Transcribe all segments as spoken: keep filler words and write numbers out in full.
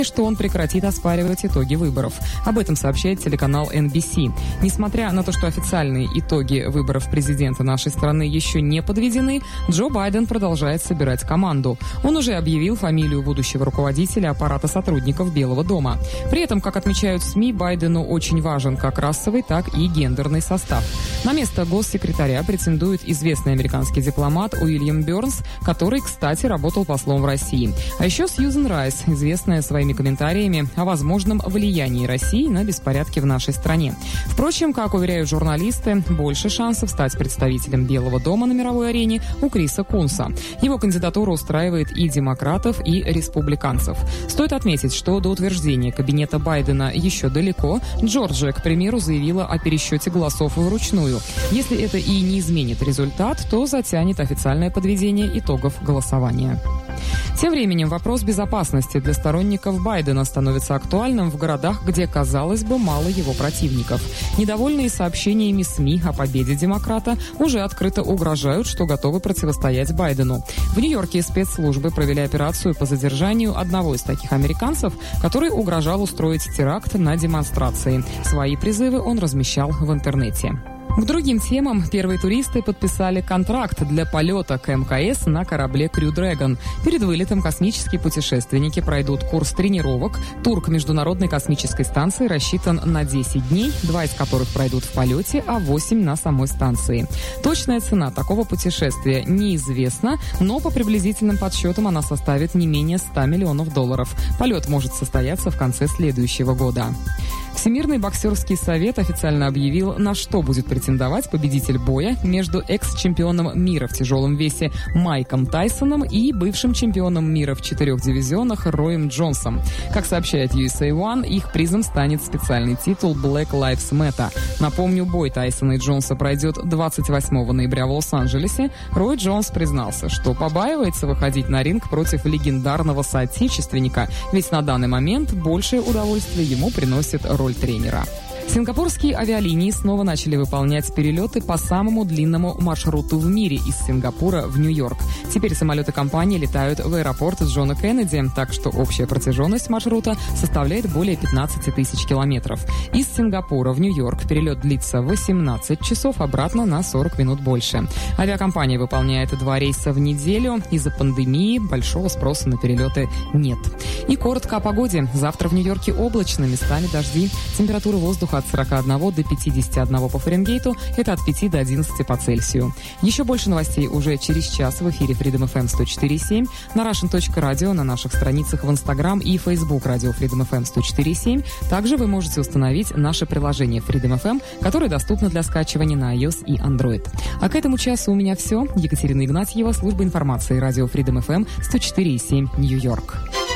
что он прекратит оспаривать итоги выборов. Об этом сообщает телеканал эн би си. Несмотря на то, что официальные итоги выборов президента нашей страны еще не подведены, Джо Байден продолжает собирать команду. Он уже объявил фамилию будущего руководителя аппарата сотрудников Белого дома. При этом, как отмечают СМИ, Байдену очень важен как расовый, так и гендерный состав. На место госсекретаря претендует известный американский дипломат Уильям Бернс, который, кстати, работал послом в России. А еще Сьюзен Райс, известная своими комментариями о возможном влиянии России на беспорядки в нашей стране. Впрочем, как уверяют журналисты, больше шансов стать представителем Белого дома на мировой арене у Криса Кунса. Его кандидатура устраивает и демократов, и республиканцев. Стоит отметить, что до утверждения кабинета Байдена еще далеко. Джорджия, к примеру, заявила о пересчете голосов вручную. Если это и не изменит результат, то затянет официальное подведение итогов голосования. Тем временем вопрос безопасности для сторонников Байдена становится актуальным в городах, где, казалось бы, мало его противников. Недовольные сообщениями СМИ о победе демократа уже открыто угрожают, что готовы противостоять Байдену. В Нью-Йорке спецслужбы провели операцию по задержанию одного из таких американцев, который угрожал устроить теракт на демонстрации. Свои призывы он размещал в интернете. К другим темам первые туристы подписали контракт для полета к эм ка эс на корабле Crew Dragon. Перед вылетом космические путешественники пройдут курс тренировок. Тур к Международной космической станции рассчитан на десять дней, два из которых пройдут в полете, а восемь на самой станции. Точная цена такого путешествия неизвестна, но по приблизительным подсчетам она составит не менее ста миллионов долларов. Полет может состояться в конце следующего года. Всемирный боксерский совет официально объявил, на что будет претендовать победитель боя между экс-чемпионом мира в тяжелом весе Майком Тайсоном и бывшим чемпионом мира в четырех дивизионах Роем Джонсом. Как сообщает ю эс эй One, их призом станет специальный титул Black Lives Matter. Напомню, бой Тайсона и Джонса пройдет двадцать восьмого ноября в Лос-Анджелесе. Рой Джонс признался, что побаивается выходить на ринг против легендарного соотечественника, ведь на данный момент большее удовольствие ему приносит роль тренера. Сингапурские авиалинии снова начали выполнять перелеты по самому длинному маршруту в мире из Сингапура в Нью-Йорк. Теперь самолеты компании летают в аэропорт Джона Кеннеди, так что общая протяженность маршрута составляет более пятнадцать тысяч километров. Из Сингапура в Нью-Йорк перелет длится восемнадцать часов, обратно на сорок минут больше. Авиакомпания выполняет два рейса в неделю. Из-за пандемии большого спроса на перелеты нет. И коротко о погоде. Завтра в Нью-Йорке облачно, местами дожди. Температура воздуха от сорока одного до пятидесяти одного по Фаренгейту, это от пяти до одиннадцати по Цельсию. Еще больше новостей уже через час в эфире Freedom эф эм сто четыре и семь, на russian точка radio, на наших страницах в Instagram и Facebook радио Freedom эф эм сто четыре и семь. Также вы можете установить наше приложение Freedom эф эм, которое доступно для скачивания на iOS и Android. А к этому часу у меня все. Екатерина Игнатьева, служба информации радио Freedom эф эм сто четыре и семь, Нью-Йорк.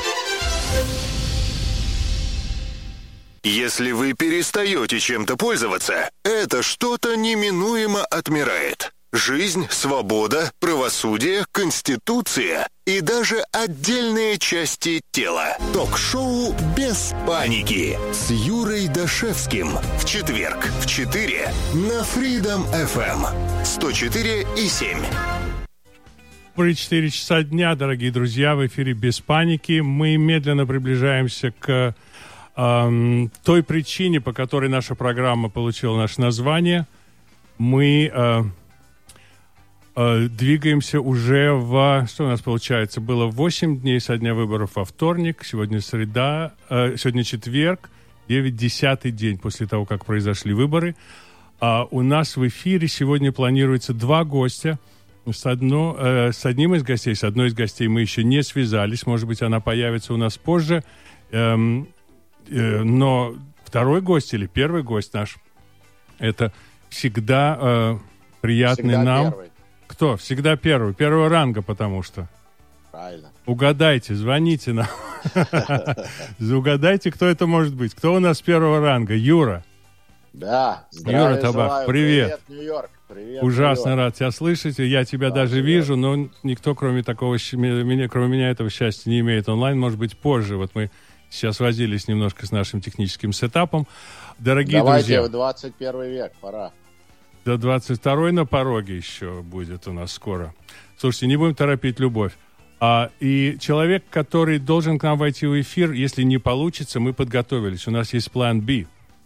Если вы перестаете чем-то пользоваться, это что-то неминуемо отмирает. Жизнь, свобода, правосудие, конституция и даже отдельные части тела. Ток-шоу «Без паники» с Юрой Дашевским. В четверг в четыре на Freedom эф эм сто четыре и семь. четыре часа дня, дорогие друзья, в эфире «Без паники». Мы медленно приближаемся к э, той причине, по которой наша программа получила наше название. Мы э, э, двигаемся уже в... Что у нас получается? Было восемь дней со дня выборов во вторник, сегодня среда, э, сегодня четверг, девять десятый день после того, как произошли выборы. А у нас в эфире сегодня планируется два гостя. С, одно, э, с одним из гостей, с одной из гостей мы еще не связались. Может быть, она появится у нас позже. Эм, э, но второй гость или первый гость наш, это всегда э, приятный всегда нам... Первый. Кто? Всегда первый. Первого ранга, потому что. Правильно. Угадайте, звоните нам. Угадайте, кто это может быть. Кто у нас первого ранга? Юра. Да. Юра Табак, привет. Привет, Нью-Йорк. Привет, Ужасно Нью-Йорк. рад тебя слышать. Я тебя да, даже привет. вижу, но никто, кроме такого, меня, кроме меня, этого счастья не имеет онлайн. Может быть, позже. Вот мы сейчас возились немножко с нашим техническим сетапом. Дорогие Давайте друзья. в двадцать первый век, пора. До двадцать второй на пороге еще будет у нас скоро. Слушайте, не будем торопить любовь. А, и человек, который должен к нам войти в эфир, если не получится, мы подготовились. У нас есть план «Б».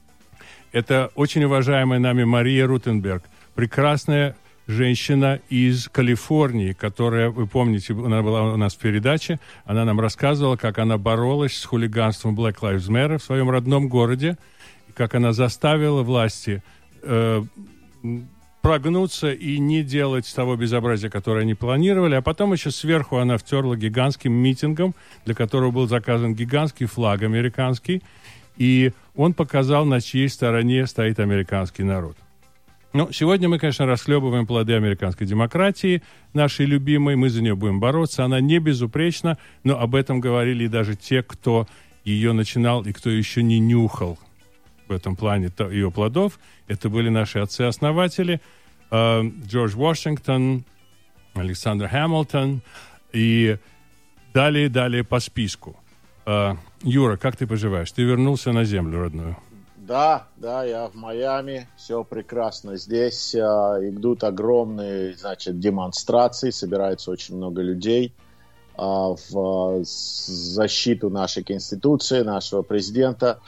Это очень уважаемая нами Мария Рутенберг, прекрасная женщина из Калифорнии, которая, вы помните, она была у нас в передаче, она нам рассказывала, как она боролась с хулиганством Black Lives Matter в своем родном городе, и как она заставила власти э, прогнуться и не делать того безобразия, которое они планировали, а потом еще сверху она втерла гигантским митингом, для которого был заказан гигантский флаг американский, и он показал, на чьей стороне стоит американский народ. Ну, сегодня мы, конечно, расхлебываем плоды американской демократии, нашей любимой, мы за нее будем бороться. Она не безупречна, но об этом говорили и даже те, кто ее начинал и кто еще не нюхал в этом плане ее плодов. Это были наши отцы-основатели, э, Джордж Вашингтон, Александр Хэмилтон и далее-далее по списку. Э, Юра, как ты поживаешь? Ты вернулся на землю родную? Да, да, я в Майами, все прекрасно. Здесь э, идут огромные, значит, демонстрации, собирается очень много людей э, в защиту нашей Конституции, нашего президента.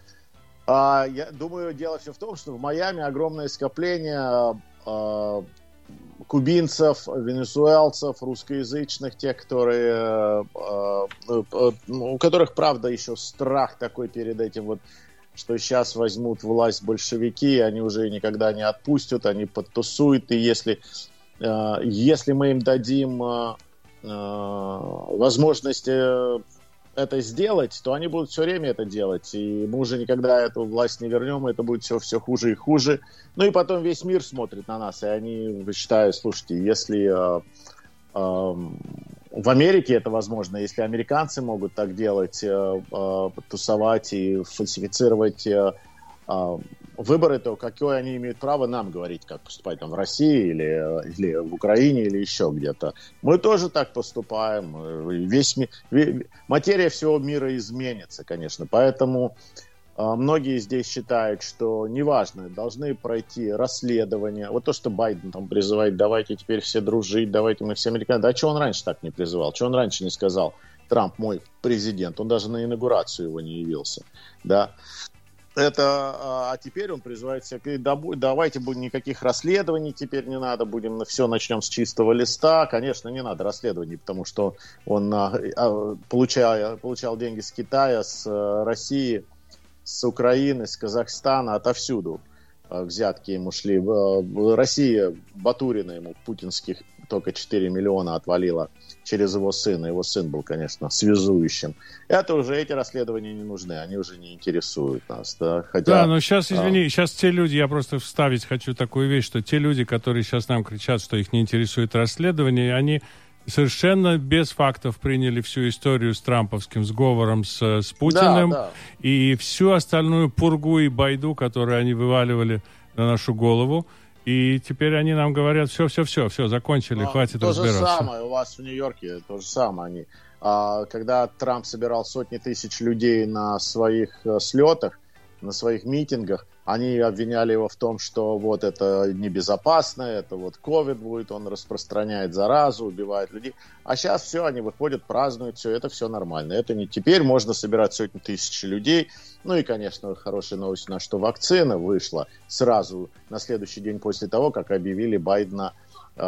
А, я думаю, дело все в том, что в Майами огромное скопление э, кубинцев, венесуэльцев, русскоязычных, тех, которые, э, э, у которых, правда, еще страх такой перед этим вот, что сейчас возьмут власть большевики, они уже никогда не отпустят, они подтусуют, и если, э, если мы им дадим э, возможность э, это сделать, то они будут все время это делать, и мы уже никогда эту власть не вернем, это будет все, все хуже и хуже. Ну и потом весь мир смотрит на нас, и они считают, слушайте, если... Э, э, В Америке это возможно, если американцы могут так делать, э, э, тусовать и фальсифицировать э, э, выборы, то какое они имеют право нам говорить, как поступать там в России или, или в Украине или еще где-то. Мы тоже так поступаем. Весь ми... Материя всего мира изменится, конечно. Поэтому э, многие здесь считают, что неважно, должны пройти расследование. Вот то, что Байден там призывает, давайте теперь все дружить, давайте мы все американцы. Да что он раньше так не призывал? Что он раньше не сказал? Трамп мой президент. Он даже на инаугурацию его не явился. Да. Это, а теперь он призывает всех, давайте будем, никаких расследований теперь не надо, будем все начнем с чистого листа. Конечно, не надо расследований, потому что он получал, получал деньги с Китая, с России, с Украины, с Казахстана, отовсюду взятки ему шли. Россия, Батурина ему путинских только четыре миллиона отвалила через его сына. Его сын был, конечно, связующим. Это уже, эти расследования не нужны, они уже не интересуют нас. Да, Хотя, да но сейчас, извини, а... сейчас те люди, я просто вставить хочу такую вещь, что те люди, которые сейчас нам кричат, что их не интересует расследование, они... совершенно без фактов приняли всю историю с трамповским сговором с, с Путиным, да, да. И всю остальную пургу и байду, которую они вываливали на нашу голову. И теперь они нам говорят, все-все-все, все, закончили, но хватит то разбираться. То же самое у вас в Нью-Йорке, то же самое они. А, когда Трамп собирал сотни тысяч людей на своих а, слетах, на своих митингах, они обвиняли его в том, что вот это небезопасно, это вот ковид будет, он распространяет заразу, убивает людей. А сейчас все, они выходят, празднуют, все, это все нормально. Это не теперь можно собирать сотни тысяч людей. Ну и, конечно, хорошая новость, на что вакцина вышла сразу на следующий день после того, как объявили Байдена э,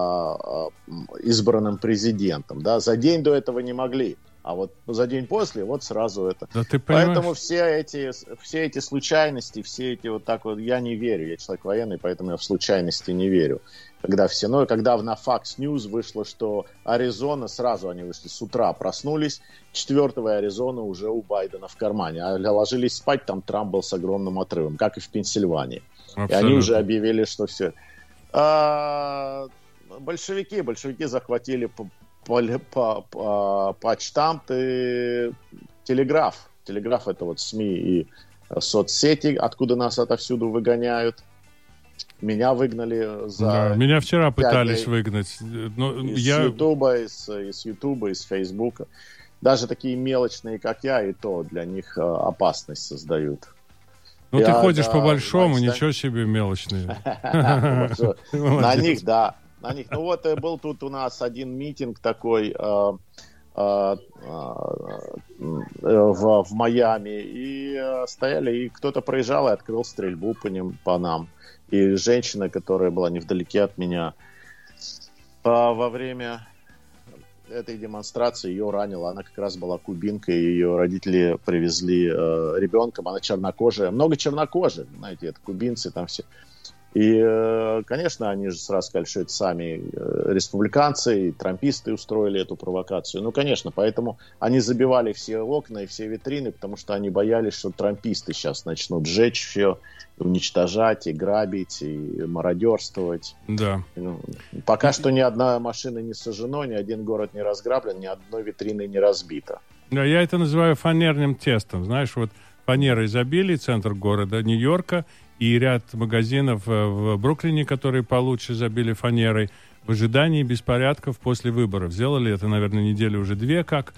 избранным президентом. Да? За день до этого не могли. А вот за день после, вот сразу это. Да ты поэтому все эти, все эти случайности, все эти вот так вот, я не верю. Я человек военный, поэтому я в случайности не верю. Когда все, но когда на Fox News вышло, что Аризона, сразу они вышли с утра, проснулись, четвертого Аризона уже у Байдена в кармане. А ложились спать, там Трамп был с огромным отрывом, как и в Пенсильвании. Абсолютно. И они уже объявили, что все. А, большевики, большевики захватили по По, по, по, почтамт и телеграф. Телеграф — это вот СМИ и соцсети, откуда нас отовсюду выгоняют. Меня выгнали за... Да, меня вчера пытались дней. выгнать. Но из я... Ютуба, из, из Ютуба, из Фейсбука. Даже такие мелочные, как я, и то для них опасность создают. Ну, я, ты ходишь да, по большому, ничего себе мелочные. На них, да. на них. Ну вот был тут у нас один митинг такой э, э, э, в, в Майами, и э, стояли, и кто-то проезжал и открыл стрельбу по ним, по нам. И женщина, которая была невдалеке от меня, э, во время этой демонстрации ее ранило. Она как раз была кубинкой, ее родители привезли э, ребенком, она чернокожая. Много чернокожих, знаете, это кубинцы там все. И, э, конечно, они же сразу сказали, что это сами э, республиканцы и трамписты устроили эту провокацию. Ну, конечно, поэтому они забивали все окна и все витрины, потому что они боялись, что трамписты сейчас начнут сжечь все, уничтожать, и грабить, и мародерствовать. Да. Ну, пока что ни одна машина не сожжена, ни один город не разграблен, ни одной витрины не разбито. Да, я это называю фанерным тестом. Знаешь, вот фанера изобилия, центр города Нью-Йорка, и ряд магазинов в Бруклине, которые получше забили фанерой, в ожидании беспорядков после выборов. Сделали это, наверное, недели уже две как.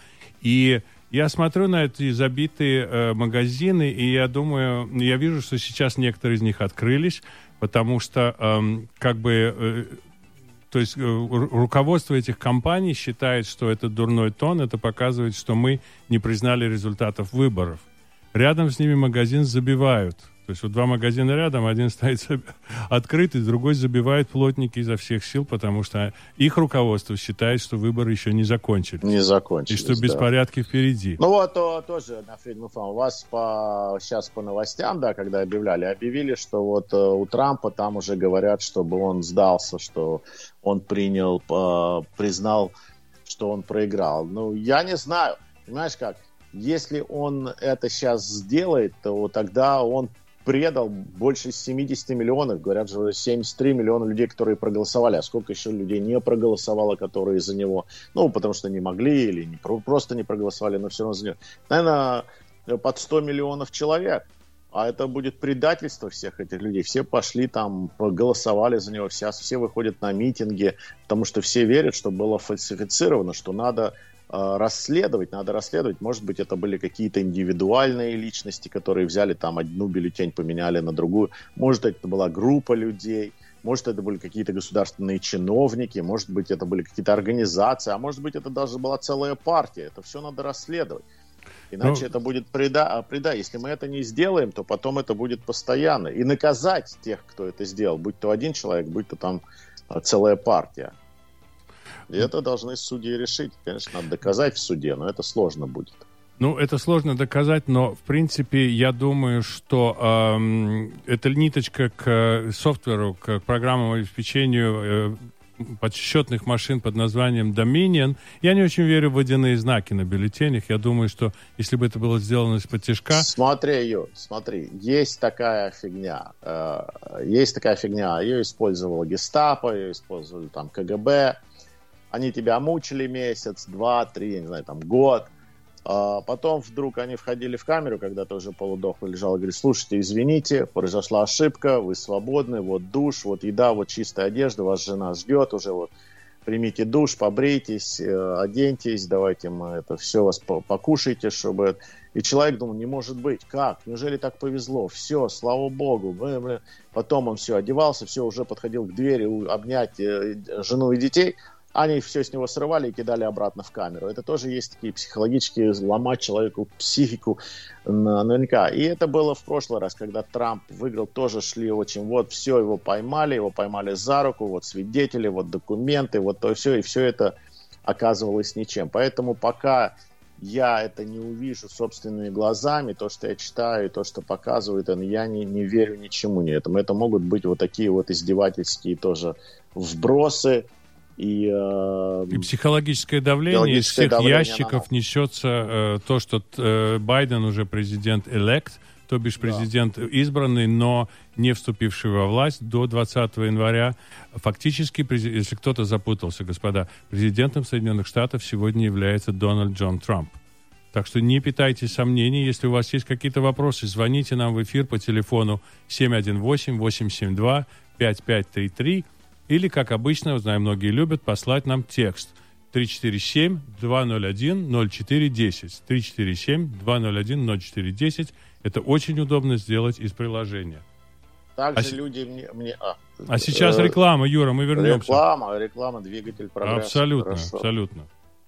И я смотрю на эти забитые э, магазины, и я думаю, я вижу, что сейчас некоторые из них открылись, потому что э, как бы... Э, то есть э, руководство этих компаний считает, что это дурной тон, это показывает, что мы не признали результатов выборов. Рядом с ними магазин забивают. То есть вот два магазина рядом, один стоит открытый, другой забивает плотники изо всех сил, потому что их руководство считает, что выборы еще не закончились. Не закончились, и что беспорядки да. впереди. Ну вот то, тоже на Freedom эф эм у вас по, сейчас по новостям, да, когда объявляли, объявили, что вот у Трампа там уже говорят, чтобы он сдался, что он принял, признал, что он проиграл. Ну, я не знаю. Понимаешь как? Если он это сейчас сделает, то тогда он предал больше семьдесят миллионов, говорят же семьдесят три миллиона людей, которые проголосовали, а сколько еще людей не проголосовало, которые за него, ну, потому что не могли или не, просто не проголосовали, но все равно за него. Наверное, под сто миллионов человек, а это будет предательство всех этих людей. Все пошли там, голосовали за него, все, все выходят на митинги, потому что все верят, что было фальсифицировано, что надо расследовать, надо расследовать. Может быть, это были какие-то индивидуальные личности, которые взяли там одну бюллетень, поменяли на другую. Может, это была группа людей. Может, это были какие-то государственные чиновники. Может быть, это были какие-то организации. А может быть, это даже была целая партия. Это все надо расследовать. Иначе ну... это будет преда... преда. Если мы это не сделаем, то потом это будет постоянно. И наказать тех, кто это сделал. Будь то один человек, будь то там целая партия. И это должны судьи решить. Конечно, надо доказать в суде, но это сложно будет. Ну, это сложно доказать, но, в принципе, я думаю, что эм, эта ниточка к софтверу, к программному обеспечению э, подсчетных машин под названием Dominion, я не очень верю в водяные знаки на бюллетенях. Я думаю, что если бы это было сделано из-под тяжка... Смотри, Ю, смотри, есть такая фигня. Э, есть такая фигня. Ее использовала гестапо, ее использовали там ка гэ бэ. Они тебя мучили месяц, два, три, не знаю, там, год. А потом вдруг они входили в камеру, когда ты уже полудохлый лежал, и говорили: слушайте, извините, произошла ошибка, вы свободны, вот душ, вот еда, вот чистая одежда, вас жена ждет уже, вот примите душ, побрейтесь, оденьтесь, давайте мы это все вас покушайте, чтобы... И человек думал: не может быть, как? Неужели так повезло? Все, слава богу. Потом он все одевался, все, уже подходил к двери обнять жену и детей. Они все с него срывали и кидали обратно в камеру. Это тоже есть такие психологические, ломать человеку психику наверняка. И это было в прошлый раз, когда Трамп выиграл, тоже шли очень, вот все, его поймали, его поймали за руку, вот свидетели, вот документы, вот то все, и все это оказывалось ничем. Поэтому пока я это не увижу собственными глазами, то, что я читаю, то, что показывают, я не, не верю ничему не этому. Это могут быть вот такие вот издевательские тоже вбросы. И, э, и психологическое давление, из всех ящиков несется э, то, что э, Байден уже президент-элект, то бишь президент да. избранный, но не вступивший во власть до двадцатого января. Фактически, если кто-то запутался, господа, президентом Соединенных Штатов сегодня является Дональд Джон Трамп. Так что не питайте сомнений. Если у вас есть какие-то вопросы, звоните нам в эфир по телефону семь один восемь восемь семь два пять пять три три. Или, как обычно, знаю, многие любят, послать нам текст три четыре семь два ноль один ноль четыре десять. три четыре семь два ноль один ноль четыре десять. Это очень удобно сделать из приложения. Также а люди мне... мне а, а сейчас э, реклама, Юра, мы вернемся. Реклама, реклама, двигатель прогресса. Абсолютно, Хорошо. абсолютно.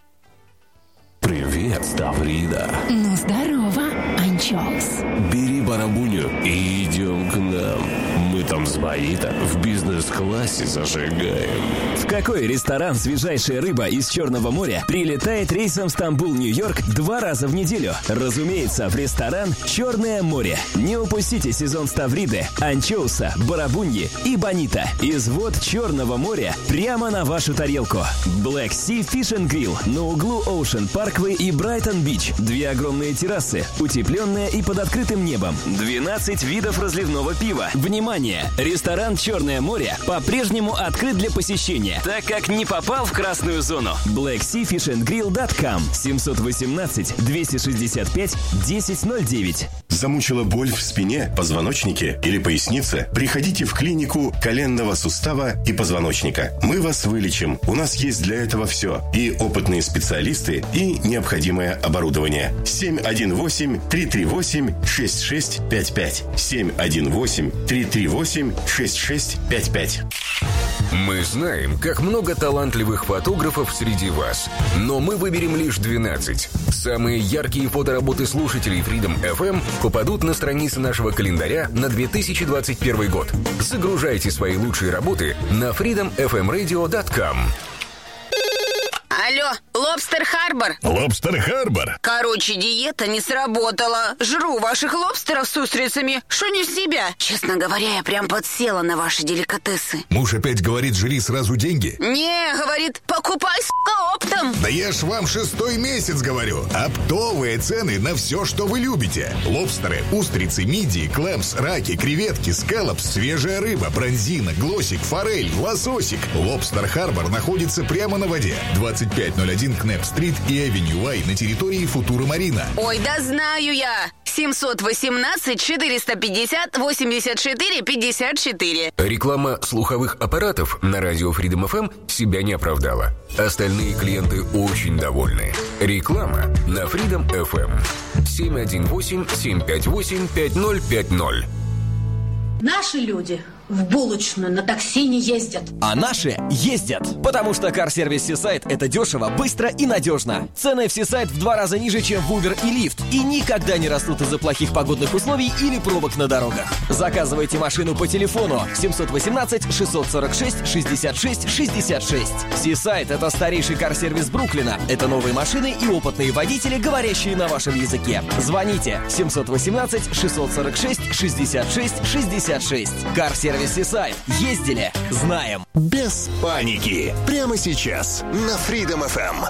Привет, Ставрида. Ну, здорово, анчоус. Бери барабуню и идем к нам. Мы там с Боита в бизнес-классе зажигаем. В какой ресторан свежайшая рыба из Черного моря прилетает рейсом Стамбул-Нью-Йорк два раза в неделю? Разумеется, в ресторан «Черное море». Не упустите сезон ставриды, анчоуса, барабуньи и бонита. Извод Черного моря прямо на вашу тарелку. Black Sea Fish and Grill на углу Ocean Parkway и Брайтон-Бич. Две огромные террасы, утепленные и под открытым небом. двенадцать видов разливного пива. Внимание! Ресторан «Черное море» по-прежнему открыт для посещения, так как не попал в красную зону. блэк си фиш энд грилл точка ком семь один восемь два шесть пять десять ноль девять. Замучила боль в спине, позвоночнике или пояснице? Приходите в клинику коленного сустава и позвоночника. Мы вас вылечим. У нас есть для этого все. И опытные специалисты, и необходимое оборудование. семь один восемь три три восемь шесть шесть пять пять. семь один восемь три три восемь шесть шесть пять пять. Мы знаем, как много талантливых фотографов среди вас, но мы выберем лишь двенадцать. Самые яркие фотоработы слушателей Freedom эф эм попадут на страницы нашего календаря на две тысячи двадцать первый год. Загружайте свои лучшие работы на фридом эф эм радио точка ком. Алло, Лобстер Харбор? Лобстер Харбор? Короче, диета не сработала. Жру ваших лобстеров с устрицами, шо не в себя. Честно говоря, я прям подсела на ваши деликатесы. Муж опять говорит, жри сразу деньги? Не, говорит, покупай, сука, оптом. Да я ж вам шестой месяц говорю. Оптовые цены на все, что вы любите. Лобстеры, устрицы, мидии, клэмс, раки, креветки, скаллопс, свежая рыба, бронзина, глосик, форель, лососик. Лобстер Харбор находится прямо на воде. двадцать пять ноль один Кнеп-стрит и Авеню Уай на территории Футура Марина. Ой, да знаю я. семьсот восемнадцать четыреста пятьдесят восемьдесят четыре пятьдесят четыре. Реклама слуховых аппаратов на радио Freedom эф эм себя не оправдала. Остальные клиенты очень довольны. Реклама на Freedom эф эм. семь один восемь семь пять восемь пять ноль пять ноль. Наши люди в булочную на такси не ездят. А наши ездят, потому что карсервис Seaside — это дешево, быстро и надежно. Цены в Seaside в два раза ниже, чем в Uber и Lyft, и никогда не растут из-за плохих погодных условий или пробок на дорогах. Заказывайте машину по телефону семь один восемь шесть сорок шесть шестьдесят шесть шестьдесят шесть. Seaside — это старейший карсервис Бруклина. Это новые машины и опытные водители, говорящие на вашем языке. Звоните семь один восемь шесть сорок шесть шестьдесят шесть шестьдесят шесть. Карсервис Seaside. Ездили, знаем. Без паники. Прямо сейчас на Freedom эф эм.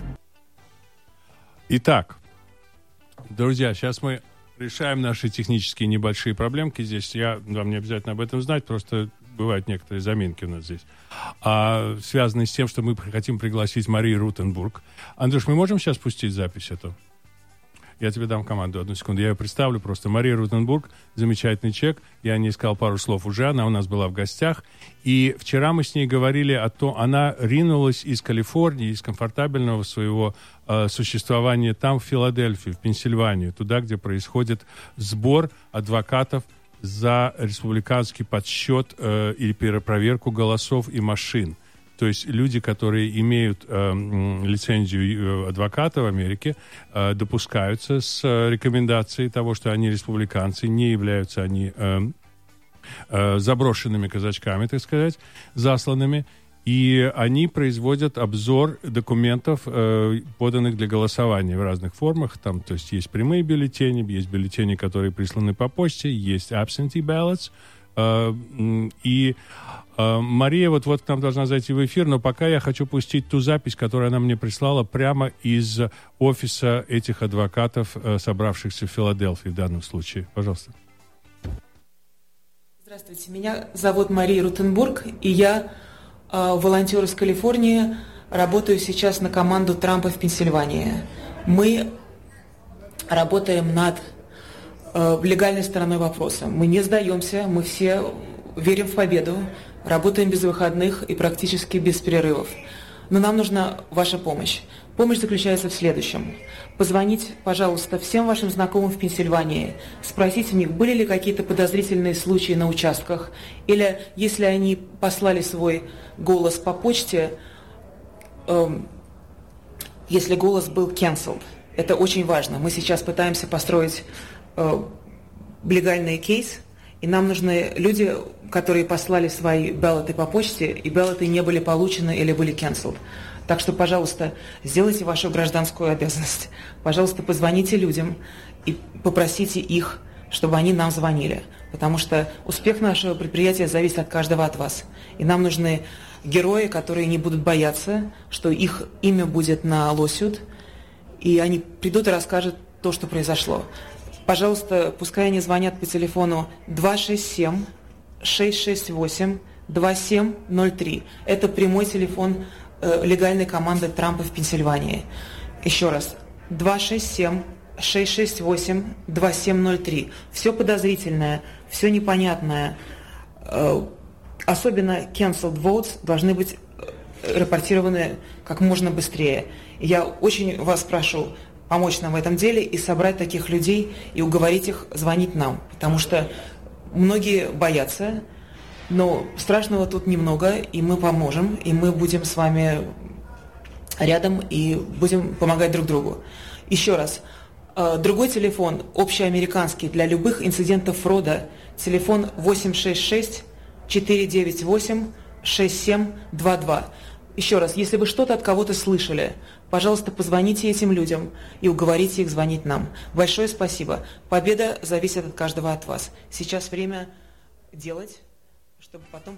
Итак, друзья, сейчас мы решаем наши технические небольшие проблемки здесь. Я, вам не обязательно об этом знать, просто бывают некоторые заминки у нас здесь. А, связанные с тем, что мы хотим пригласить Марию Рутенбург. Андрюш, мы можем сейчас пустить запись эту? Я тебе дам команду, одну секунду. Я ее представлю просто. Мария Рутенбург, замечательный человек. Я не сказал пару слов уже. Она у нас была в гостях. И вчера мы с ней говорили о том, она ринулась из Калифорнии, из комфортабельного своего э, существования там, в Филадельфию, в Пенсильванию, туда, где происходит сбор адвокатов за республиканский подсчет э, или перепроверку голосов и машин. То есть люди, которые имеют э, лицензию адвоката в Америке, э, допускаются с э, рекомендацией того, что они республиканцы, не являются они э, э, заброшенными казачками, так сказать, засланными. И они производят обзор документов, э, поданных для голосования в разных формах. Там, то есть есть прямые бюллетени, есть бюллетени, которые присланы по почте, есть absentee ballots. Э, и э, Мария вот-вот к нам должна зайти в эфир, но пока я хочу пустить ту запись, которую она мне прислала прямо из офиса этих адвокатов, э, собравшихся в Филадельфии в данном случае. Пожалуйста. Здравствуйте, меня зовут Мария Рутенбург, и я э, волонтер из Калифорнии, работаю сейчас на команду Трампа в Пенсильвании. Мы работаем над э, легальной стороной вопроса. Мы не сдаемся, мы все верим в победу, работаем без выходных и практически без перерывов. Но нам нужна ваша помощь. Помощь заключается в следующем. Позвонить, пожалуйста, всем вашим знакомым в Пенсильвании, спросить у них, были ли какие-то подозрительные случаи на участках, или если они послали свой голос по почте, эм, если голос был cancelled. Это очень важно. Мы сейчас пытаемся построить э, легальный кейс, и нам нужны люди, которые послали свои баллоты по почте, и баллоты не были получены или были cancelled. Так что, пожалуйста, сделайте вашу гражданскую обязанность. Пожалуйста, позвоните людям и попросите их, чтобы они нам звонили. Потому что успех нашего предприятия зависит от каждого от вас. И нам нужны герои, которые не будут бояться, что их имя будет на lawsuit, и они придут и расскажут то, что произошло. Пожалуйста, пускай они звонят по телефону два шесть семь шесть шесть восемь два семь ноль три. Это прямой телефон э, легальной команды Трампа в Пенсильвании. Еще раз. два шесть семь шесть шесть восемь два семь ноль три. Все подозрительное, все непонятное, э, особенно cancelled votes, должны быть рапортированы как можно быстрее. Я очень вас прошу помочь нам в этом деле и собрать таких людей и уговорить их звонить нам, потому что многие боятся, но страшного тут немного, и мы поможем, и мы будем с вами рядом и будем помогать друг другу. Еще раз, другой телефон, общеамериканский, для любых инцидентов фрода, телефон восемь шесть шесть четыре девять восемь шесть семь два два. Еще раз, если вы что-то от кого-то слышали, пожалуйста, позвоните этим людям и уговорите их звонить нам. Большое спасибо. Победа зависит от каждого от вас. Сейчас время делать, чтобы потом...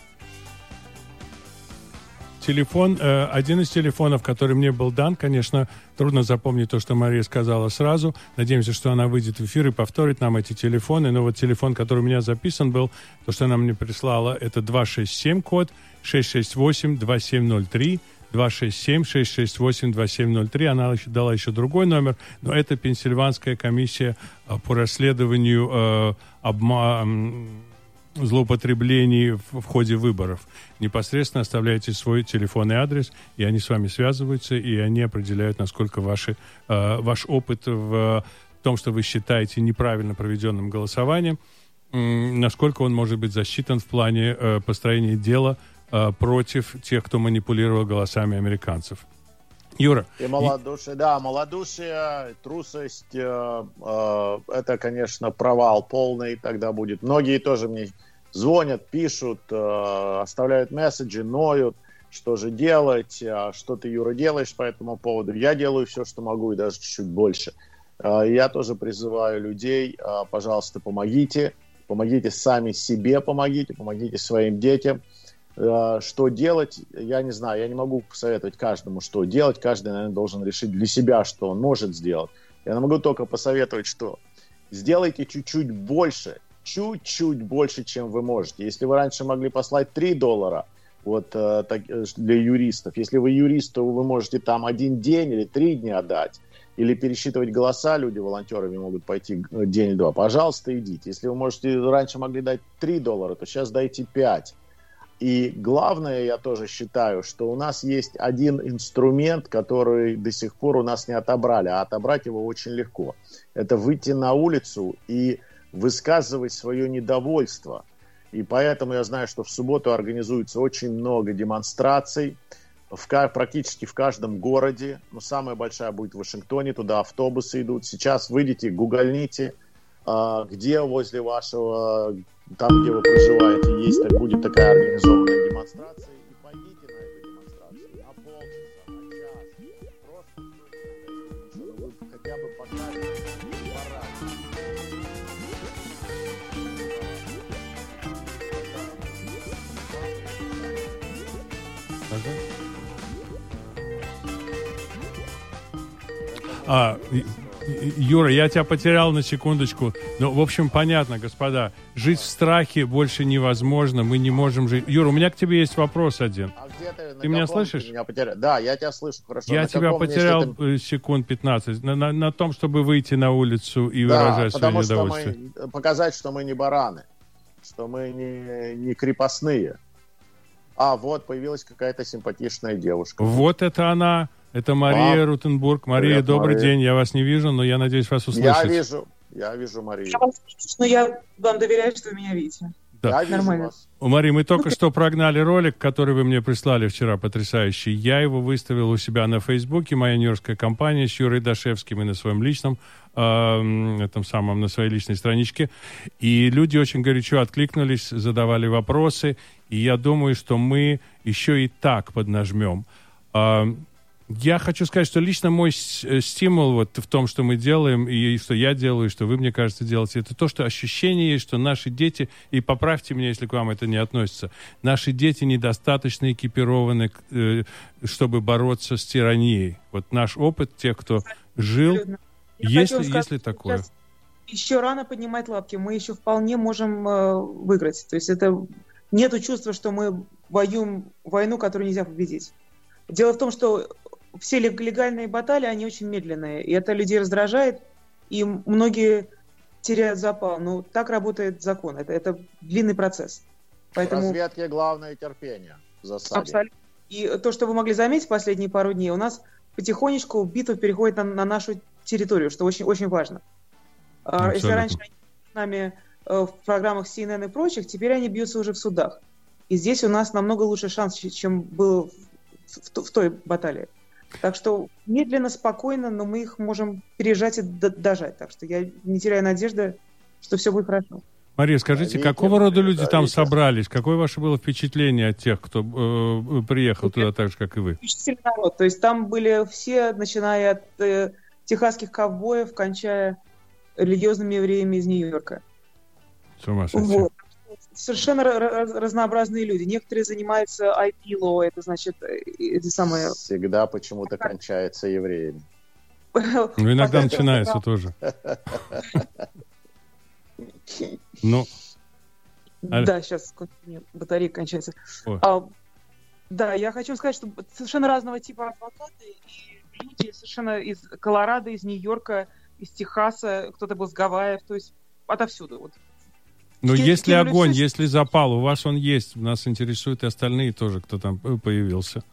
Телефон, э, один из телефонов, который мне был дан, конечно, трудно запомнить то, что Мария сказала сразу. Надеемся, что она выйдет в эфир и повторит нам эти телефоны. Но вот телефон, который у меня записан был, то, что она мне прислала, это два шесть семь код шесть шесть восемь два семь ноль три. два шесть семь шесть шесть восемь два семь ноль три. Она еще, дала еще другой номер, но это Пенсильванская комиссия э, по расследованию э, обмана... злоупотреблений в, в ходе выборов. Непосредственно оставляйте свой телефонный адрес, и они с вами связываются, и они определяют, насколько ваши, э, ваш опыт в том, что вы считаете неправильно проведенным голосованием, э, насколько он может быть засчитан в плане э, построения дела э, против тех, кто манипулировал голосами американцев. Юра. И малодушие, и... да, малодушие, трусость, э, э, это, конечно, провал полный тогда будет. Многие тоже мне звонят, пишут, э, оставляют месседжи, ноют, что же делать, э, что ты, Юра, делаешь по этому поводу. Я делаю все, что могу, и даже чуть-чуть больше. Э, я тоже призываю людей, э, пожалуйста, помогите, помогите сами себе, помогите, помогите своим детям. Что делать, я не знаю, я не могу посоветовать каждому, что делать. Каждый, наверное, должен решить для себя, что он может сделать. Я могу только посоветовать, что сделайте чуть-чуть больше, чуть-чуть больше, чем вы можете. Если вы раньше могли послать три доллара вот, для юристов, если вы юрист, то вы можете там один день или три дня дать, или пересчитывать голоса, люди волонтерами могут пойти день-два. Пожалуйста, идите. Если вы можете, раньше могли дать три доллара, то сейчас дайте пять. И главное, я тоже считаю, что у нас есть один инструмент, который до сих пор у нас не отобрали, а отобрать его очень легко. Это выйти на улицу и высказывать свое недовольство. И поэтому я знаю, что в субботу организуется очень много демонстраций в, практически в каждом городе. Но самая большая будет в Вашингтоне, туда автобусы идут. Сейчас выйдите, гугольните, где возле вашего... Там, где вы проживаете, есть, так, будет такая организованная демонстрация, и пойдите на эту демонстрацию на полчаса, на час, просто ну, вы хотя бы покажете А, Юра, я тебя потерял на секундочку. Ну, в общем, понятно, господа. Жить в страхе больше невозможно. Мы не можем жить. Юра, у меня к тебе есть вопрос один. А где ты? Ты меня слышишь? Ты меня потерял? Да, я тебя слышу хорошо. Я на тебя потерял ты... секунд пятнадцать. На, на, на том, чтобы выйти на улицу и да, выражать свое недовольствие. Мы, показать, что мы не бараны. Что мы не, не крепостные. А, вот, появилась какая-то симпатичная девушка. Вот это она... Это Мария А, Рутенбург. Мария, привет, добрый Мария. день. Я вас не вижу, но я надеюсь вас услышать. Я вижу, я вижу Марию. Я вас вижу, но я вам доверяю, что вы меня видите. Да. Я вижу Нормально. вас. У Марии, мы только что прогнали ролик, который вы мне прислали вчера, потрясающий. Я его выставил у себя на Фейсбуке, моя нью-йоркская компания с Юрой Дашевским и на своем личном, э, этом самом, на своей личной страничке. И люди очень горячо откликнулись, задавали вопросы. И я думаю, что мы еще и так поднажмем. Э, Я хочу сказать, что лично мой стимул вот в том, что мы делаем, и что я делаю, и что вы, мне кажется, делаете, это то, что ощущение есть, что наши дети, и поправьте меня, если к вам это не относится, наши дети недостаточно экипированы, чтобы бороться с тиранией. Вот наш опыт, тех, кто жил, есть ли, есть ли такое? Еще рано поднимать лапки, мы еще вполне можем э, выиграть. То есть это нету чувства, что мы воюем войну, которую нельзя победить. Дело в том, что все легальные баталии, они очень медленные, и это людей раздражает, и многие теряют запал. Но так работает закон, это, это длинный процесс. Поэтому... В разведке главное терпение в засаде. Абсолютно. И то, что вы могли заметить последние пару дней, у нас потихонечку битва переходит на, на нашу территорию, что очень, очень важно. Абсолютно. Если раньше они с нами в программах си эн эн и прочих, теперь они бьются уже в судах. И здесь у нас намного лучше шанс, чем был в, в, в той баталии. Так что медленно, спокойно, но мы их можем пережать и дожать. Так что я не теряю надежды, что все будет хорошо. Мария, скажите, Видите, какого рода люди да, там видите. собрались? Какое ваше было впечатление от тех, кто э, приехал туда так же, как и вы? Впечатлительный народ. То есть там были все, начиная от э, техасских ковбоев, кончая религиозными евреями из Нью-Йорка. С ума сойти. Вот. Совершенно раз, разнообразные люди. Некоторые занимаются ай пи-ло, это значит эти самые... Всегда почему-то кончается евреями. Ну, иногда начинается тоже. Ну. Да, сейчас батарейка кончается. А, да, я хочу сказать, что совершенно разного типа адвокаты и люди совершенно из Колорадо, из Нью-Йорка, из Техаса, кто-то был с Гавайев, то есть отовсюду. Вот. Ну, Ки- если кинули огонь, все- если запал, у вас он есть, нас интересуют и остальные тоже, кто там появился.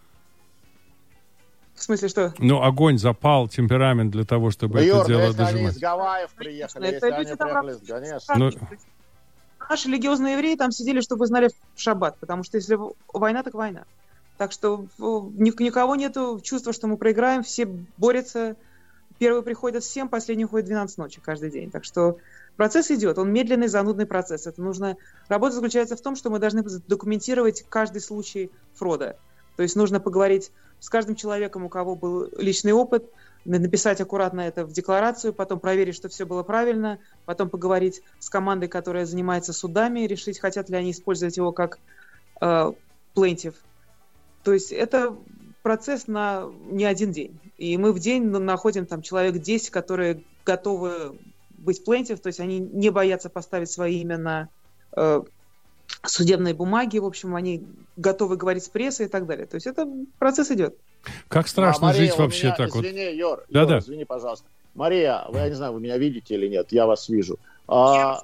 В смысле, что? Ну, огонь, запал, темперамент для того, чтобы Ну, это Юр, дело если они дожимать. из Гавайев приехали, Это если люди они там приехали, работают. конечно. Ну, Наши религиозные евреи там сидели, чтобы вы знали, в шаббат, потому что если война, так война. Так что ни, никого нету чувства, что мы проиграем, все борются. Первый приходит в семь, последний уходит в двенадцать ночи каждый день. Так что процесс идет, он медленный, занудный процесс. Это нужно... Работа заключается в том, что мы должны документировать каждый случай фрода. То есть нужно поговорить с каждым человеком, у кого был личный опыт, написать аккуратно это в декларацию, потом проверить, что все было правильно, потом поговорить с командой, которая занимается судами, решить, хотят ли они использовать его как э, plaintiff. То есть это процесс на не один день. И мы в день находим там человек десять, которые готовы быть plaintiff, то есть они не боятся поставить свое имя на э, судебные бумаги, в общем, они готовы говорить с прессой и так далее. То есть это процесс идет. Как страшно А, Мария, жить у вообще меня- так извини, вот. Юр, Да, Юр, да. извини, пожалуйста. Мария, вы, я не знаю, вы меня видите или нет, я вас вижу. А,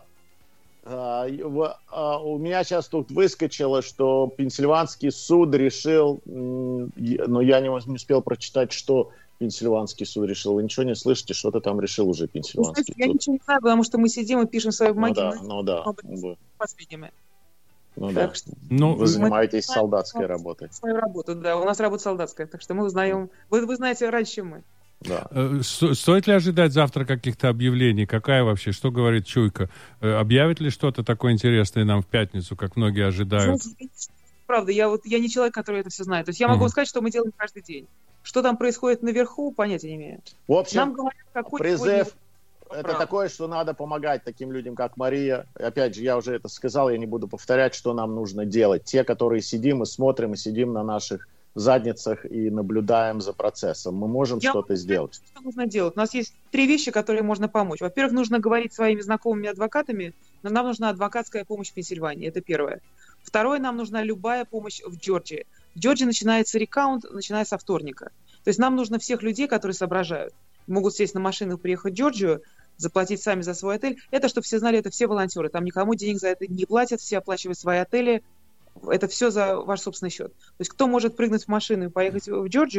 а, в- а, у меня сейчас тут выскочило, что Пенсильванский суд решил, м, е- но я не, не успел прочитать, что Пенсильванский суд решил. Вы ничего не слышите, что-то там решил уже Вы Пенсильванский знаете, я суд. ничего не знаю, потому что мы сидим и пишем свои Ну бумаги. да, мы ну да, должны быть последними. ну да. Так что Ну, Вы занимаетесь мы- солдатской работой. свою работу, да. У нас работа солдатская, так что мы узнаем. Вы, вы знаете раньше, чем мы. Да. Э, сто- Стоит ли ожидать завтра каких-то объявлений? Какая вообще? Что говорит Чуйка? Э, Объявит ли что-то такое интересное нам в пятницу, как многие ожидают? Знаете, правда, я вот я не человек, который это все знает. То есть я могу Мгм. сказать, что мы делаем каждый день. Что там происходит наверху, понятия не имею. В общем, Нам говорят, какой призыв сегодня- это Правда. такое, что надо помогать таким людям, как Мария. И опять же, я уже это сказал, я не буду повторять, что нам нужно делать. Те, которые сидим и смотрим, и сидим на наших задницах и наблюдаем за процессом. Мы можем Я что-то могу сделать. сказать, Что нужно делать? У нас есть три вещи, которые можно помочь. Во-первых, нужно говорить своими знакомыми адвокатами, но нам нужна адвокатская помощь в Пенсильвании. Это первое. Второе, нам нужна любая помощь в Джорджии. В Джорджии начинается рекаунт, начиная со вторника. То есть нам нужно всех людей, которые соображают. Могут сесть на машину и приехать в Джорджию, заплатить сами за свой отель. Это, чтобы все знали, это все волонтеры. Там никому денег за это не платят, все оплачивают свои отели. Это все за ваш собственный счет. То есть кто может прыгнуть в машину и поехать в Джорджию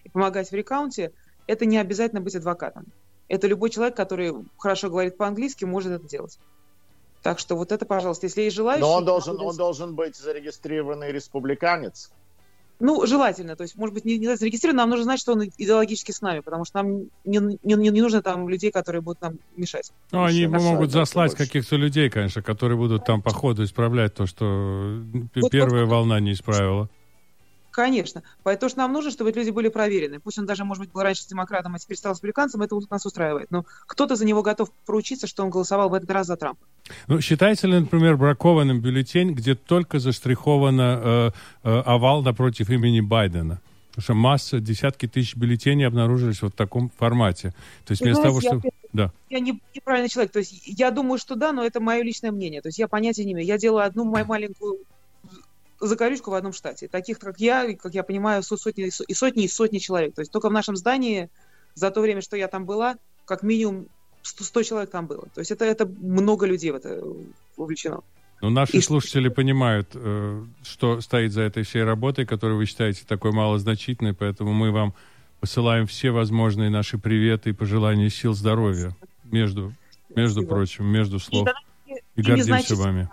и помогать в рекаунте, это не обязательно быть адвокатом. Это любой человек, который хорошо говорит по-английски, может это делать. Так что вот это, пожалуйста, если есть желающие... Но он должен, он должен быть зарегистрированный республиканец. Ну, желательно. То есть, может быть, не, не зарегистрирован, нам нужно знать, что он идеологически с нами, потому что нам не, не, не нужно там людей, которые будут нам мешать. Ну, они Мешать, могут да, заслать каких-то людей, конечно, которые будут там по ходу исправлять то, что вот, первая вот, волна не исправила. Конечно. Поэтому что нам нужно, чтобы эти люди были проверены. Пусть он даже, может быть, был раньше с демократом, а теперь стал республиканцем, это нас устраивает. Но кто-то за него готов поручиться, что он голосовал в этот раз за Трампа. Ну, считается ли, например, бракованным бюллетень, где только заштриховано э, э, овал напротив имени Байдена? Потому что масса, десятки тысяч бюллетеней обнаружились вот в таком формате. То есть вместо знаете, того, что... Я, да. я не, неправильный человек. То есть я думаю, что да, но это мое личное мнение. То есть я понятия не имею. Я делаю одну мою маленькую закорючку в одном штате. Таких, как я, как я понимаю, сотни и сотни и сотни человек. То есть только в нашем здании за то время, что я там была, как минимум сто человек там было. То есть это, это много людей в это вовлечено. Но наши и слушатели что... понимают, что стоит за этой всей работой, которую вы считаете такой малозначительной, поэтому мы вам посылаем все возможные наши приветы и пожелания сил здоровья, между, между прочим, между слов. И, и гордимся вами.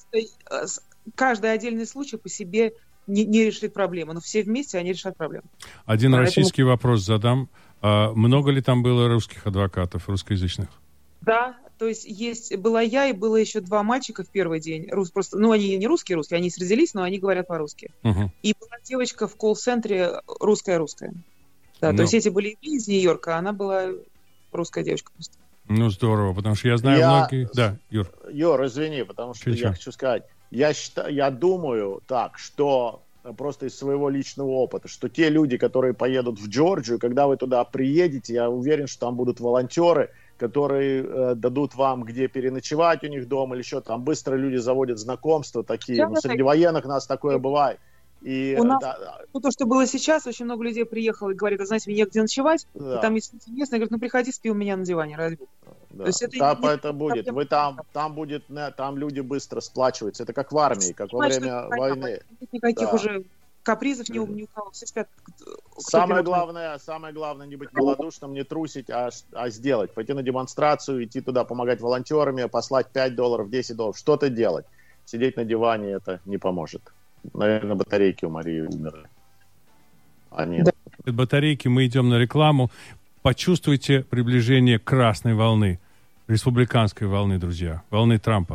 Каждый отдельный случай по себе не, не решит проблему, но все вместе они решат проблему. Один Поэтому... российский вопрос задам. А много ли там было русских адвокатов, русскоязычных? Да, то есть есть была я и было еще два мальчика в первый день. Рус, просто, ну, они не русские, русские, они родились, но они говорят по-русски. Угу. И была девочка в колл-центре русская-русская. Да, ну... то есть эти были из Нью-Йорка, а она была русская девочка просто. Ну, здорово, потому что я знаю я... многие... Да, Юр. Юр, извини, потому что Чё-чё? я хочу сказать... Я, считаю, я думаю так, что просто из своего личного опыта, что те люди, которые поедут в Джорджию, когда вы туда приедете, я уверен, что там будут волонтеры, которые э, дадут вам, где переночевать у них дома или еще там. Быстро люди заводят знакомства такие. Да, ну, среди военных у нас такое бывает. И, у нас, да, ну, то, что было сейчас, очень много людей приехало и говорит, а знаете, мне негде ночевать, да. И там есть интересно, говорят, ну приходи, спи у меня на диване, ради бога. Да. То есть это, да, не, это будет. Вы там, там будет, там люди быстро сплачиваются. Это как в армии, как во время войны. Нет никаких да. уже капризов ни у, ни у кого, все спят. Самое главное, самое главное не быть малодушным, не трусить, а, а сделать. Пойти на демонстрацию, идти туда помогать волонтерами, послать пять долларов, десять долларов, что-то делать. Сидеть на диване это не поможет. Наверное, батарейки у Марии умерли. Они... Да. Батарейки, мы идем на рекламу. Почувствуйте приближение красной волны, республиканской волны, друзья, волны Трампа.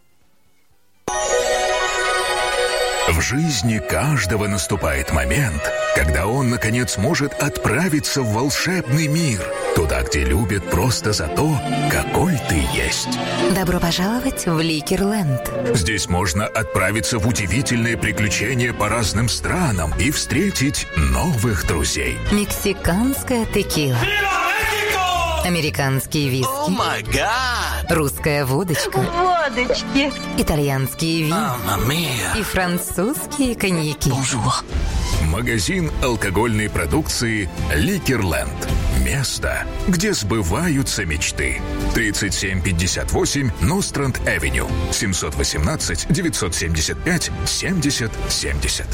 В жизни каждого наступает момент, когда он, наконец, может отправиться в волшебный мир, туда, где любят просто за то, какой ты есть. Добро пожаловать в Ликерленд. Здесь можно отправиться в удивительные приключения по разным странам и встретить новых друзей. Мексиканская текила. Американские виски. О май гад! Русская водочка. Водочки. Итальянские вина. Мамма миа. И французские коньяки. Бонжур. Магазин алкогольной продукции «Ликерленд». Место, где сбываются мечты. тридцать семь пятьдесят восемь Ностранд-Авеню. семьсот восемнадцать девятьсот семьдесят пять семьдесят семьдесят.